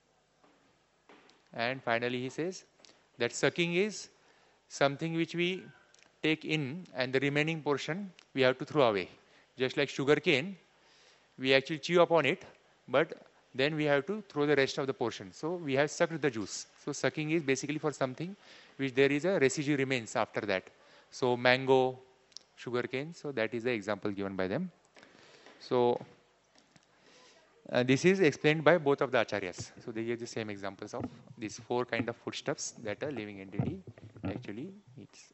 S1: And finally he says that sucking is something which we take in and the remaining portion we have to throw away. Just like sugar cane, we actually chew upon it, but then we have to throw the rest of the portion. So we have sucked the juice. So sucking is basically for something which there is a residue remains after that. So mango, sugar cane, so that is the example given by them. So this is explained by both of the acharyas. So they give the same examples of these four kind of foodstuffs that a living entity actually eats.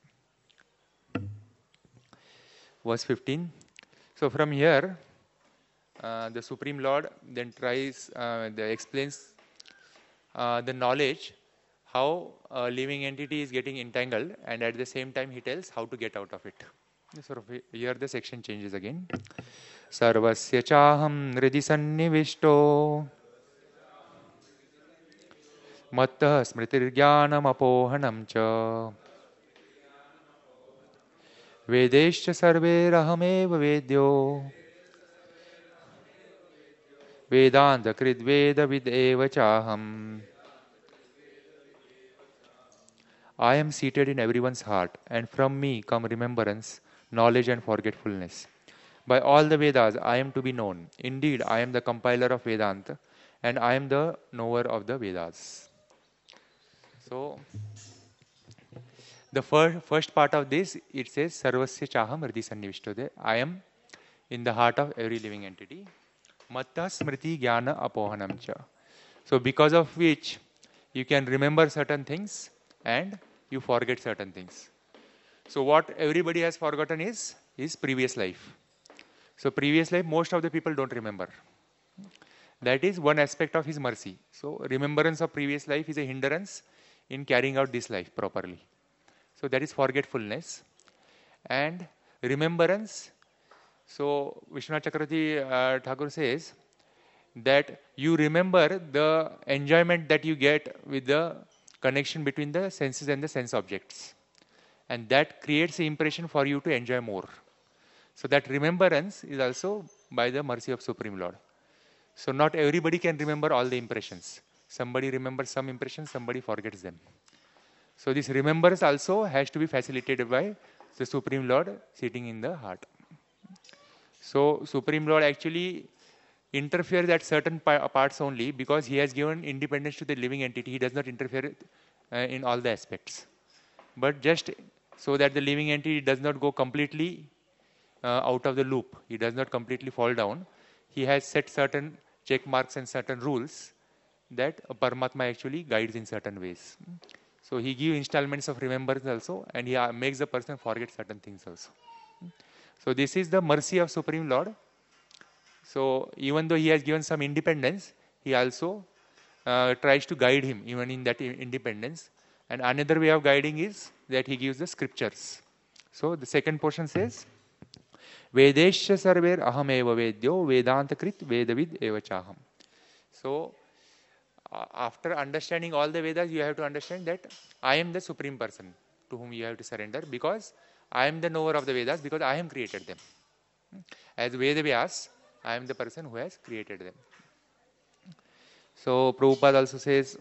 S1: Verse 15. So from here, the Supreme Lord then explains the knowledge how a living entity is getting entangled, and at the same time he tells how to get out of it. So here the section changes again. Sarvasya chaham hridhi sannivishto mattah smritirjnanam apohanam cha vedescha sarverahameva vedyo vedanta kridveda videva chaham. I am seated in everyone's heart, and from me come remembrance, knowledge and forgetfulness. By all the Vedas, I am to be known. Indeed, I am the compiler of Vedanta, and I am the knower of the Vedas. So, the first part of this, it says, Sarvasya Chaham Hridhi Sannivishto. I am in the heart of every living entity. Matta Smriti Jnana Apohanam Cha. So, because of which you can remember certain things and you forget certain things. So, what everybody has forgotten is his previous life. So previous life, most of the people don't remember. That is one aspect of his mercy. So remembrance of previous life is a hindrance in carrying out this life properly. So that is forgetfulness. And remembrance, so Vishwanath Chakravarti Thakur says that you remember the enjoyment that you get with the connection between the senses and the sense objects. And that creates an impression for you to enjoy more. So that remembrance is also by the mercy of Supreme Lord. So not everybody can remember all the impressions. Somebody remembers some impressions, somebody forgets them. So this remembrance also has to be facilitated by the Supreme Lord sitting in the heart. So Supreme Lord actually interferes at certain parts only, because he has given independence to the living entity. He does not interfere in all the aspects, but just so that the living entity does not go completely out of the loop, he does not completely fall down. He has set certain check marks and certain rules that a Paramatma actually guides in certain ways. So he gives installments of remembrance also, and he makes the person forget certain things also. So this is the mercy of Supreme Lord. So even though he has given some independence, he also tries to guide him even in that independence. And another way of guiding is that he gives the scriptures. So the second portion says, Vedesha sarver aham eva vedyo vedanta krit vedavid eva chaham. So after understanding all the Vedas, you have to understand that I am the supreme person to whom you have to surrender, because I am the knower of the Vedas, because I am created them. As Vedavyas, I am the person who has created them. So Prabhupada also says,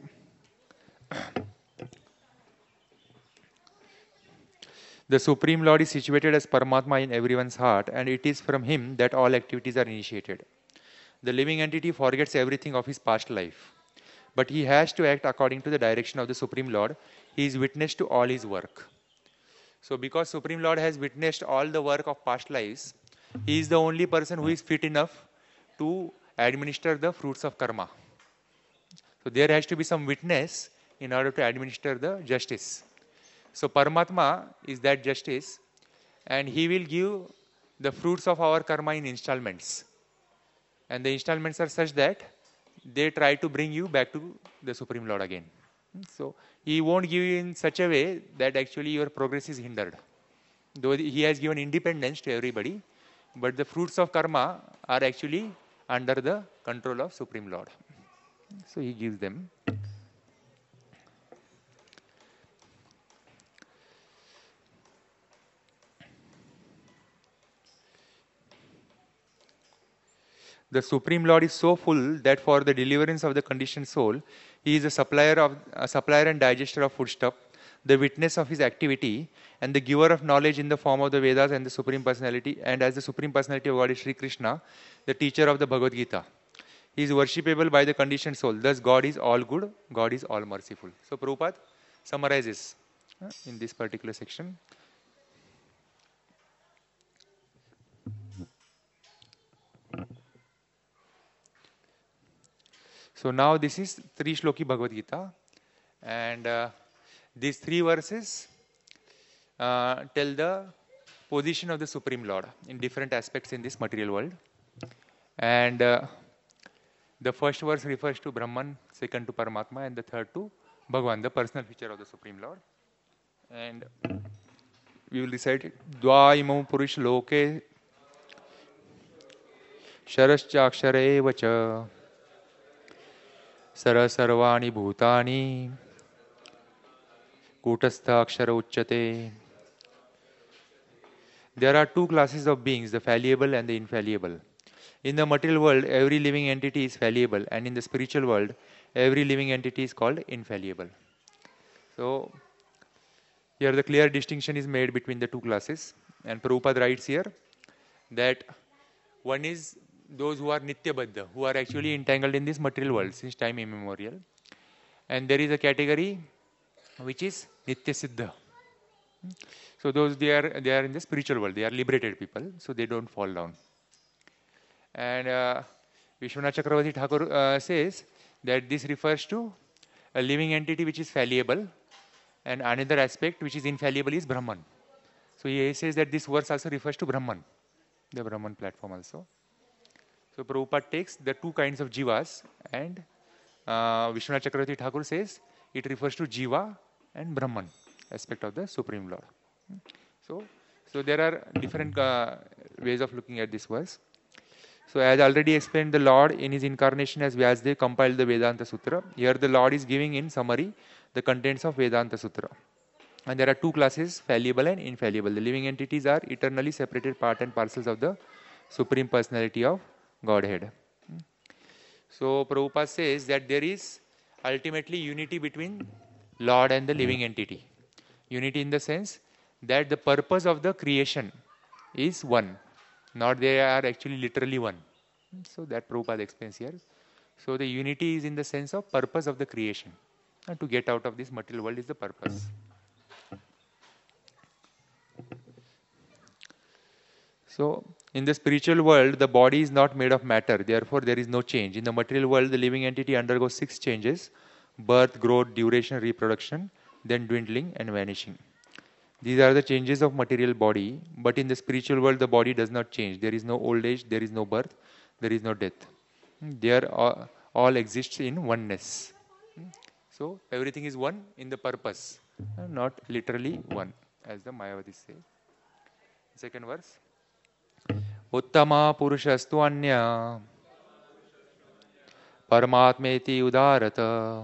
S1: the Supreme Lord is situated as Paramatma in everyone's heart, and it is from him that all activities are initiated. The living entity forgets everything of his past life, but he has to act according to the direction of the Supreme Lord. He is witness to all his work. So because Supreme Lord has witnessed all the work of past lives, he is the only person who is fit enough to administer the fruits of karma. So there has to be some witness in order to administer the justice. So Paramatma is that justice, and he will give the fruits of our karma in installments. And the installments are such that they try to bring you back to the Supreme Lord again. So he won't give you in such a way that actually your progress is hindered. Though he has given independence to everybody, but the fruits of karma are actually under the control of Supreme Lord. So he gives them. The Supreme Lord is so full that for the deliverance of the conditioned soul, he is a supplier and digester of foodstuff, the witness of his activity, and the giver of knowledge in the form of the Vedas and the Supreme Personality. And as the Supreme Personality of God is Sri Krishna, the teacher of the Bhagavad Gita. He is worshipable by the conditioned soul. Thus, God is all good, God is all merciful. So, Prabhupada summarizes in this particular section. So now this is 3 Shloki Bhagavad Gita, and these 3 verses tell the position of the Supreme Lord in different aspects in this material world. And the first verse refers to Brahman, second to Paramatma, and the third to Bhagavan, the personal feature of the Supreme Lord. And we will recite it. Dva imam purush loke sharascha vacha Sara sarvani bhutani kutastha akshara uchyate. There are 2 classes of beings, the fallible and the infallible. In the material world, every living entity is fallible, and in the spiritual world, every living entity is called infallible. So, here the clear distinction is made between the 2 classes. And Prabhupada writes here that one is those who are Nitya Baddha, who are actually entangled in this material world since time immemorial. And there is a category which is Nitya Siddha. So those they are in the spiritual world, they are liberated people, so they don't fall down. And Vishwanath Chakravarti Thakur says that this refers to a living entity which is fallible, and another aspect which is infallible is Brahman. So he says that this verse also refers to Brahman, the Brahman platform also. So Prabhupada takes the 2 kinds of jivas, and Vishwanath Chakravarti Thakur says it refers to jiva and Brahman aspect of the Supreme Lord. So there are different ways of looking at this verse. So as already explained, the Lord in his incarnation as Vyasadeva compiled the Vedanta Sutra. Here the Lord is giving in summary the contents of Vedanta Sutra. And there are 2 classes, fallible and infallible. The living entities are eternally separated part and parcels of the Supreme Personality of Godhead. So Prabhupada says that there is ultimately unity between Lord and the living entity. Unity in the sense that the purpose of the creation is one, not they are actually literally one. So that Prabhupada explains here. So the unity is in the sense of purpose of the creation. And to get out of this material world is the purpose. So in the spiritual world, the body is not made of matter. Therefore, there is no change. In the material world, the living entity undergoes 6 changes: birth, growth, duration, reproduction, then dwindling and vanishing. These are the changes of material body. But in the spiritual world, the body does not change. There is no old age, there is no birth, there is no death. They are all exists in oneness. So everything is one in the purpose, not literally one, as the Mayavadis say. Second verse. Uttama purushastu anya paramatmeti udarata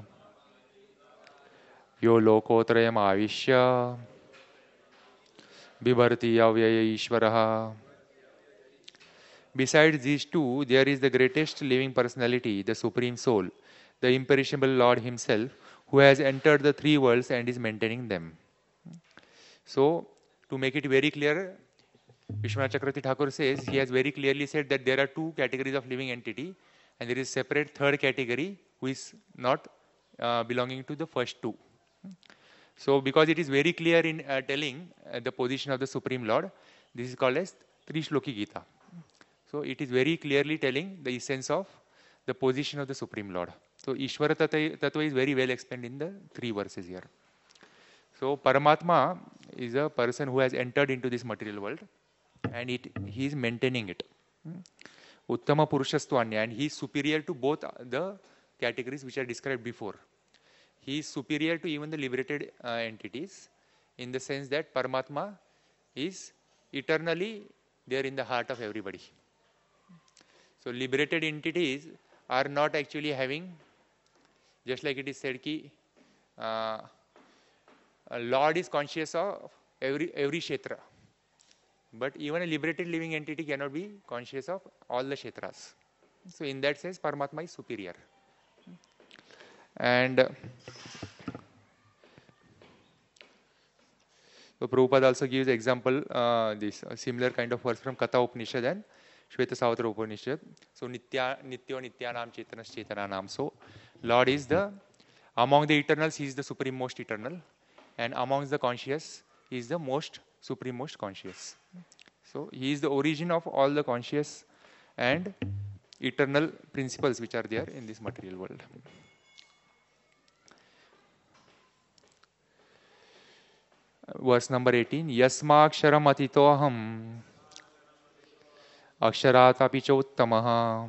S1: yo lokotrayam avishya bibarti avyaya ishvaraha. Besides these two, there is the greatest living personality, the Supreme Soul, the imperishable Lord Himself, who has entered the 3 worlds and is maintaining them. So, to make it very clear, Vishwanath Chakravarti Thakur says, he has very clearly said that there are 2 categories of living entity, and there is separate 3rd category who is not belonging to the first 2. So, because it is very clear in telling the position of the Supreme Lord, this is called as Trishloki Gita. So it is very clearly telling the essence of the position of the Supreme Lord. So Ishvara Tattva is very well explained in the 3 verses here. So Paramatma is a person who has entered into this material world and he is maintaining it. Uttama Purushastvanya, and he is superior to both the categories which are described before. He is superior to even the liberated entities in the sense that Paramatma is eternally there in the heart of everybody. So liberated entities are not actually having, just like it is said ki, a Lord is conscious of every kshetra. But even a liberated living entity cannot be conscious of all the kshetras. So in that sense, Paramatma is superior. And so Prabhupada also gives example, this similar kind of verse from Katha Upanishad and Shweta Savatra Upanishad. So Nityo Nityanam Chetanas Chetananam. So Lord is among the eternals, He is the supreme most eternal, and amongst the conscious, He is the supreme most conscious. So He is the origin of all the conscious and eternal principles which are there in this material world. Verse number 18. Yasmaksharam atitoham अक्षरात् अपि च उत्तमः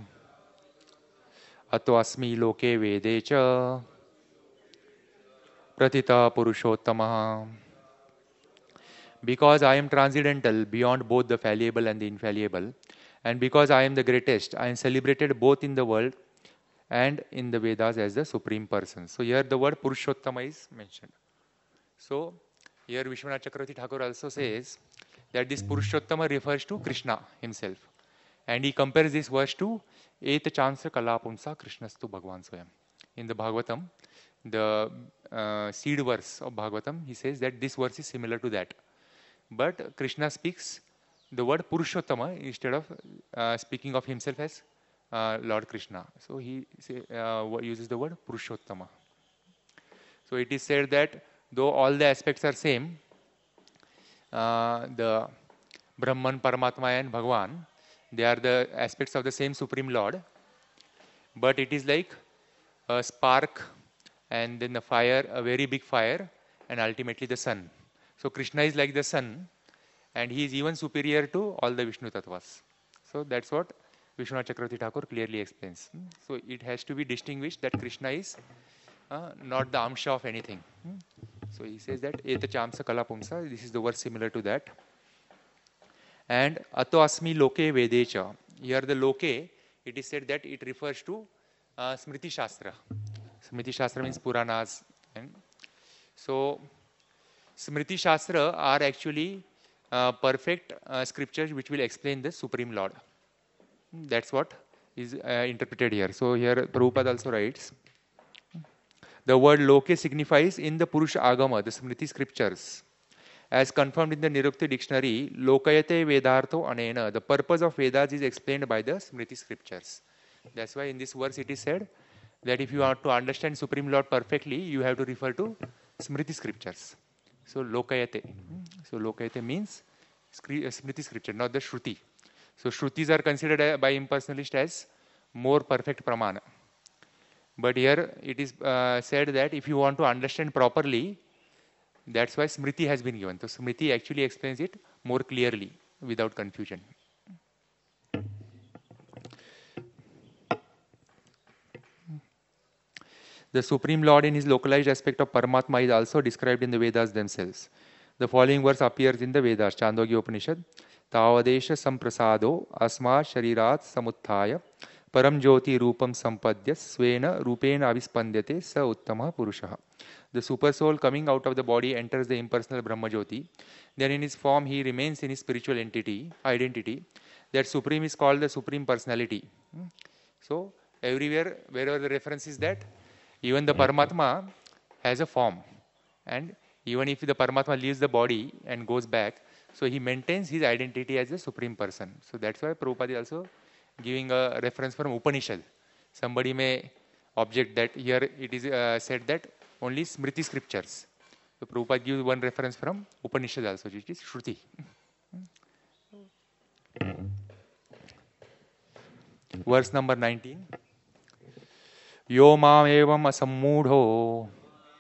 S1: अतो अस्मि लोके वेदे च pratita purushottamah. Because I am transcendental beyond both the fallible and the infallible, and because I am the greatest, I am celebrated both in the world and in the Vedas as the supreme person. So here the word Purushottama is mentioned. So here Vishwanath Chakravarti Thakur also says that this Purushottama refers to Krishna himself. And he compares this verse to Eta Chansa Kalapumsa Krishnastu Bhagavan Swayam. In the Bhagavatam, the seed verse of Bhagavatam, he says that this verse is similar to that. But Krishna speaks the word Purushottama instead of speaking of himself as Lord Krishna. So he uses the word Purushottama. So it is said that though all the aspects are same, the Brahman, Paramatma and Bhagavan, they are the aspects of the same Supreme Lord, but it is like a spark and then a fire, a very big fire, and ultimately the sun. So Krishna is like the sun, and he is even superior to all the Vishnu Tattvas. So that's what Vishwanath Chakravarti Thakur clearly explains. So it has to be distinguished that Krishna is not the amsha of anything. So he says that Eta Chamsa Kalapumsa, this is the word similar to that. And Ato Asmi Loke Vedecha. Here the Loke, it is said that it refers to Smriti Shastra. Smriti Shastra means Puranas. And so Smriti Shastra are actually perfect scriptures which will explain the Supreme Lord. That's what is interpreted here. So here Prabhupada also writes, the word Loke signifies in the Purusha Agama, the Smriti scriptures. As confirmed in the Nirukti dictionary, Lokayate Vedartho Anena. The purpose of Vedas is explained by the Smriti scriptures. That's why in this verse it is said that if you want to understand Supreme Lord perfectly, you have to refer to Smriti scriptures. So Lokayate. So Lokayate means Smriti scripture, not the Shruti. So Shrutis are considered by impersonalists as more perfect pramana. But here it is said that if you want to understand properly, that's why Smriti has been given. So Smriti actually explains it more clearly without confusion. The Supreme Lord in his localized aspect of Paramatma is also described in the Vedas themselves. The following verse appears in the Vedas, Chandogya Upanishad. Tavadesha samprasado asma sharirat samuthaya param jyoti rupam sampadya svena rupena avispandyate sa uttama purushaha. The super soul coming out of the body enters the impersonal Brahma Jyoti. Then in his form he remains in his spiritual identity. That supreme is called the Supreme Personality. So everywhere, wherever the reference is that, even the Paramatma has a form. And even if the Paramatma leaves the body and goes back, so he maintains his identity as a Supreme Person. So that's why Prabhupada is also giving a reference from Upanishad. Somebody may object that here it is said that only Smriti scriptures. So Prabhupada gives one reference from Upanishad also, which is Shruti. Verse number 19. Yo mam evam asammudho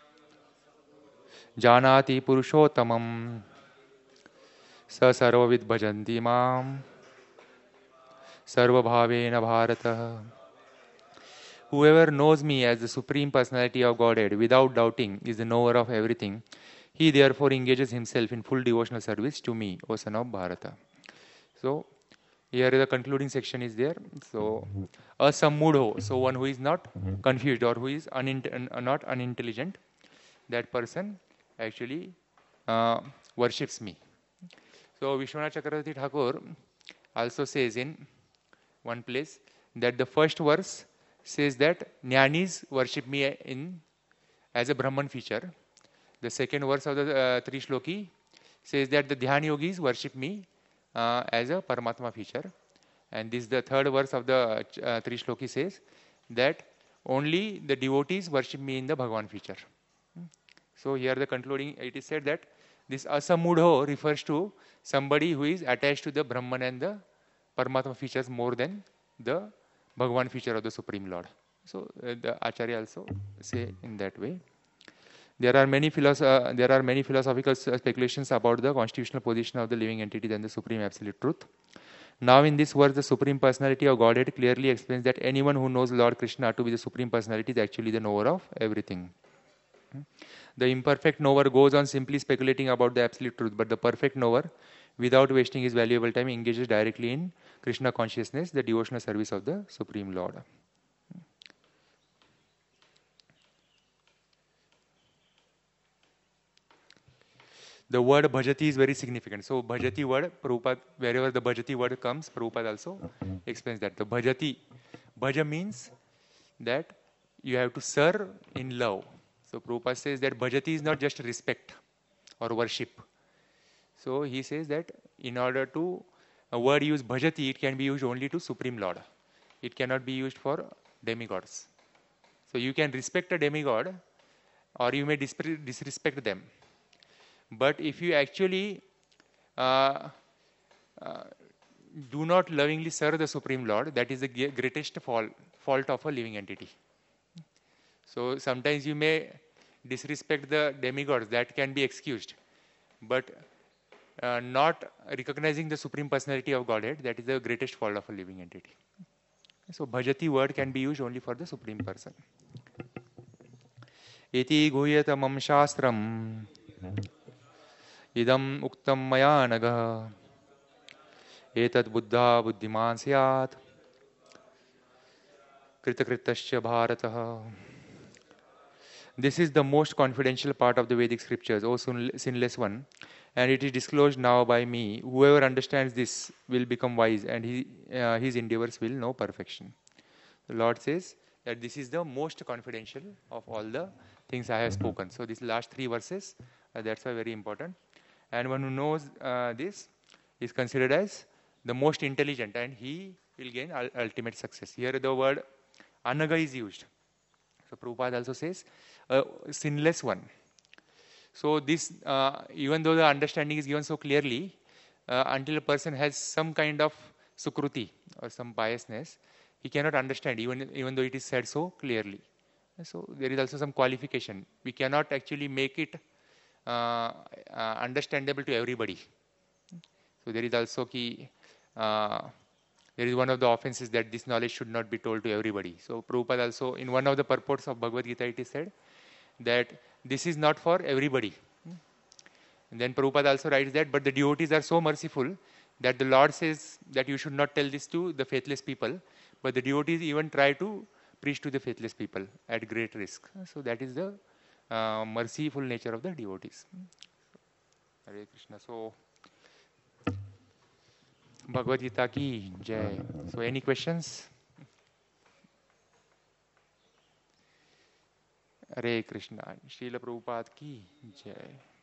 S1: janati purushottamam sa sarvavid bhajanti mam sarvabhavena bharata. Whoever knows me as the Supreme Personality of Godhead without doubting is the knower of everything. He therefore engages himself in full devotional service to me, O son of Bharata. So, here the concluding section is there. So, asammudho, so one who is not confused or who is not unintelligent, that person actually worships me. So, Vishwanath Chakravarti Thakur also says in one place that the first verse says that Jnanis worship me as a Brahman feature. The second verse of the Tri Shloki says that the Dhyan Yogis worship me as a Paramatma feature. And this the third verse of the Tri Shloki says that only the devotees worship me in the Bhagavan feature. So here the concluding, it is said that this asamudho refers to somebody who is attached to the Brahman and the Paramatma features more than the Bhagavan feature of the Supreme Lord. So the Acharya also say in that way. There are many philosophical speculations about the constitutional position of the living entity than the Supreme Absolute Truth. Now in this verse, the Supreme Personality of Godhead clearly explains that anyone who knows Lord Krishna to be the Supreme Personality is actually the knower of everything. The imperfect knower goes on simply speculating about the absolute truth, but the perfect knower, without wasting his valuable time, engages directly in Krishna consciousness, the devotional service of the Supreme Lord. The word bhajati is very significant. So bhajati word, Prabhupada, wherever the bhajati word comes, Prabhupada also explains that. The bhajati, bhaja means that you have to serve in love. So Prabhupada says that bhajati is not just respect or worship. So he says that in order to, a word used bhajati, it can be used only to Supreme Lord. It cannot be used for demigods. So you can respect a demigod or you may disrespect them. But if you actually do not lovingly serve the Supreme Lord, that is the greatest fault of a living entity. So sometimes you may disrespect the demigods, that can be excused. But not recognizing the Supreme Personality of Godhead, that is the greatest fault of a living entity. So bhajati word can be used only for the Supreme Person. Iti guhyatamam shastram idam uktam maya naga etat buddha buddhiman syat kritakritasya bharatah. This is the most confidential part of the Vedic scriptures, O sinless one, and it is disclosed now by me. Whoever understands this will become wise, and his endeavors will know perfection. The Lord says that this is the most confidential of all the things I have spoken. So these last three verses, that's why very important. And one who knows this is considered as the most intelligent, and he will gain ultimate success. Here the word anaga is used. So Prabhupada also says a sinless one. So this, even though the understanding is given so clearly, until a person has some kind of sukruti or some biasness, he cannot understand, even though it is said so clearly. So there is also some qualification. We cannot actually make it understandable to everybody. So there is also key. There is one of the offenses that this knowledge should not be told to everybody. So Prabhupada also, in one of the purports of Bhagavad Gita, it is said that this is not for everybody. And then Prabhupada also writes that, but the devotees are so merciful that the Lord says that you should not tell this to the faithless people, but the devotees even try to preach to the faithless people at great risk. So that is the merciful nature of the devotees. Hare Krishna. So Bhagavad Gita ki jai. So any questions? Hare Krishna. Srila Prabhupada ki jai.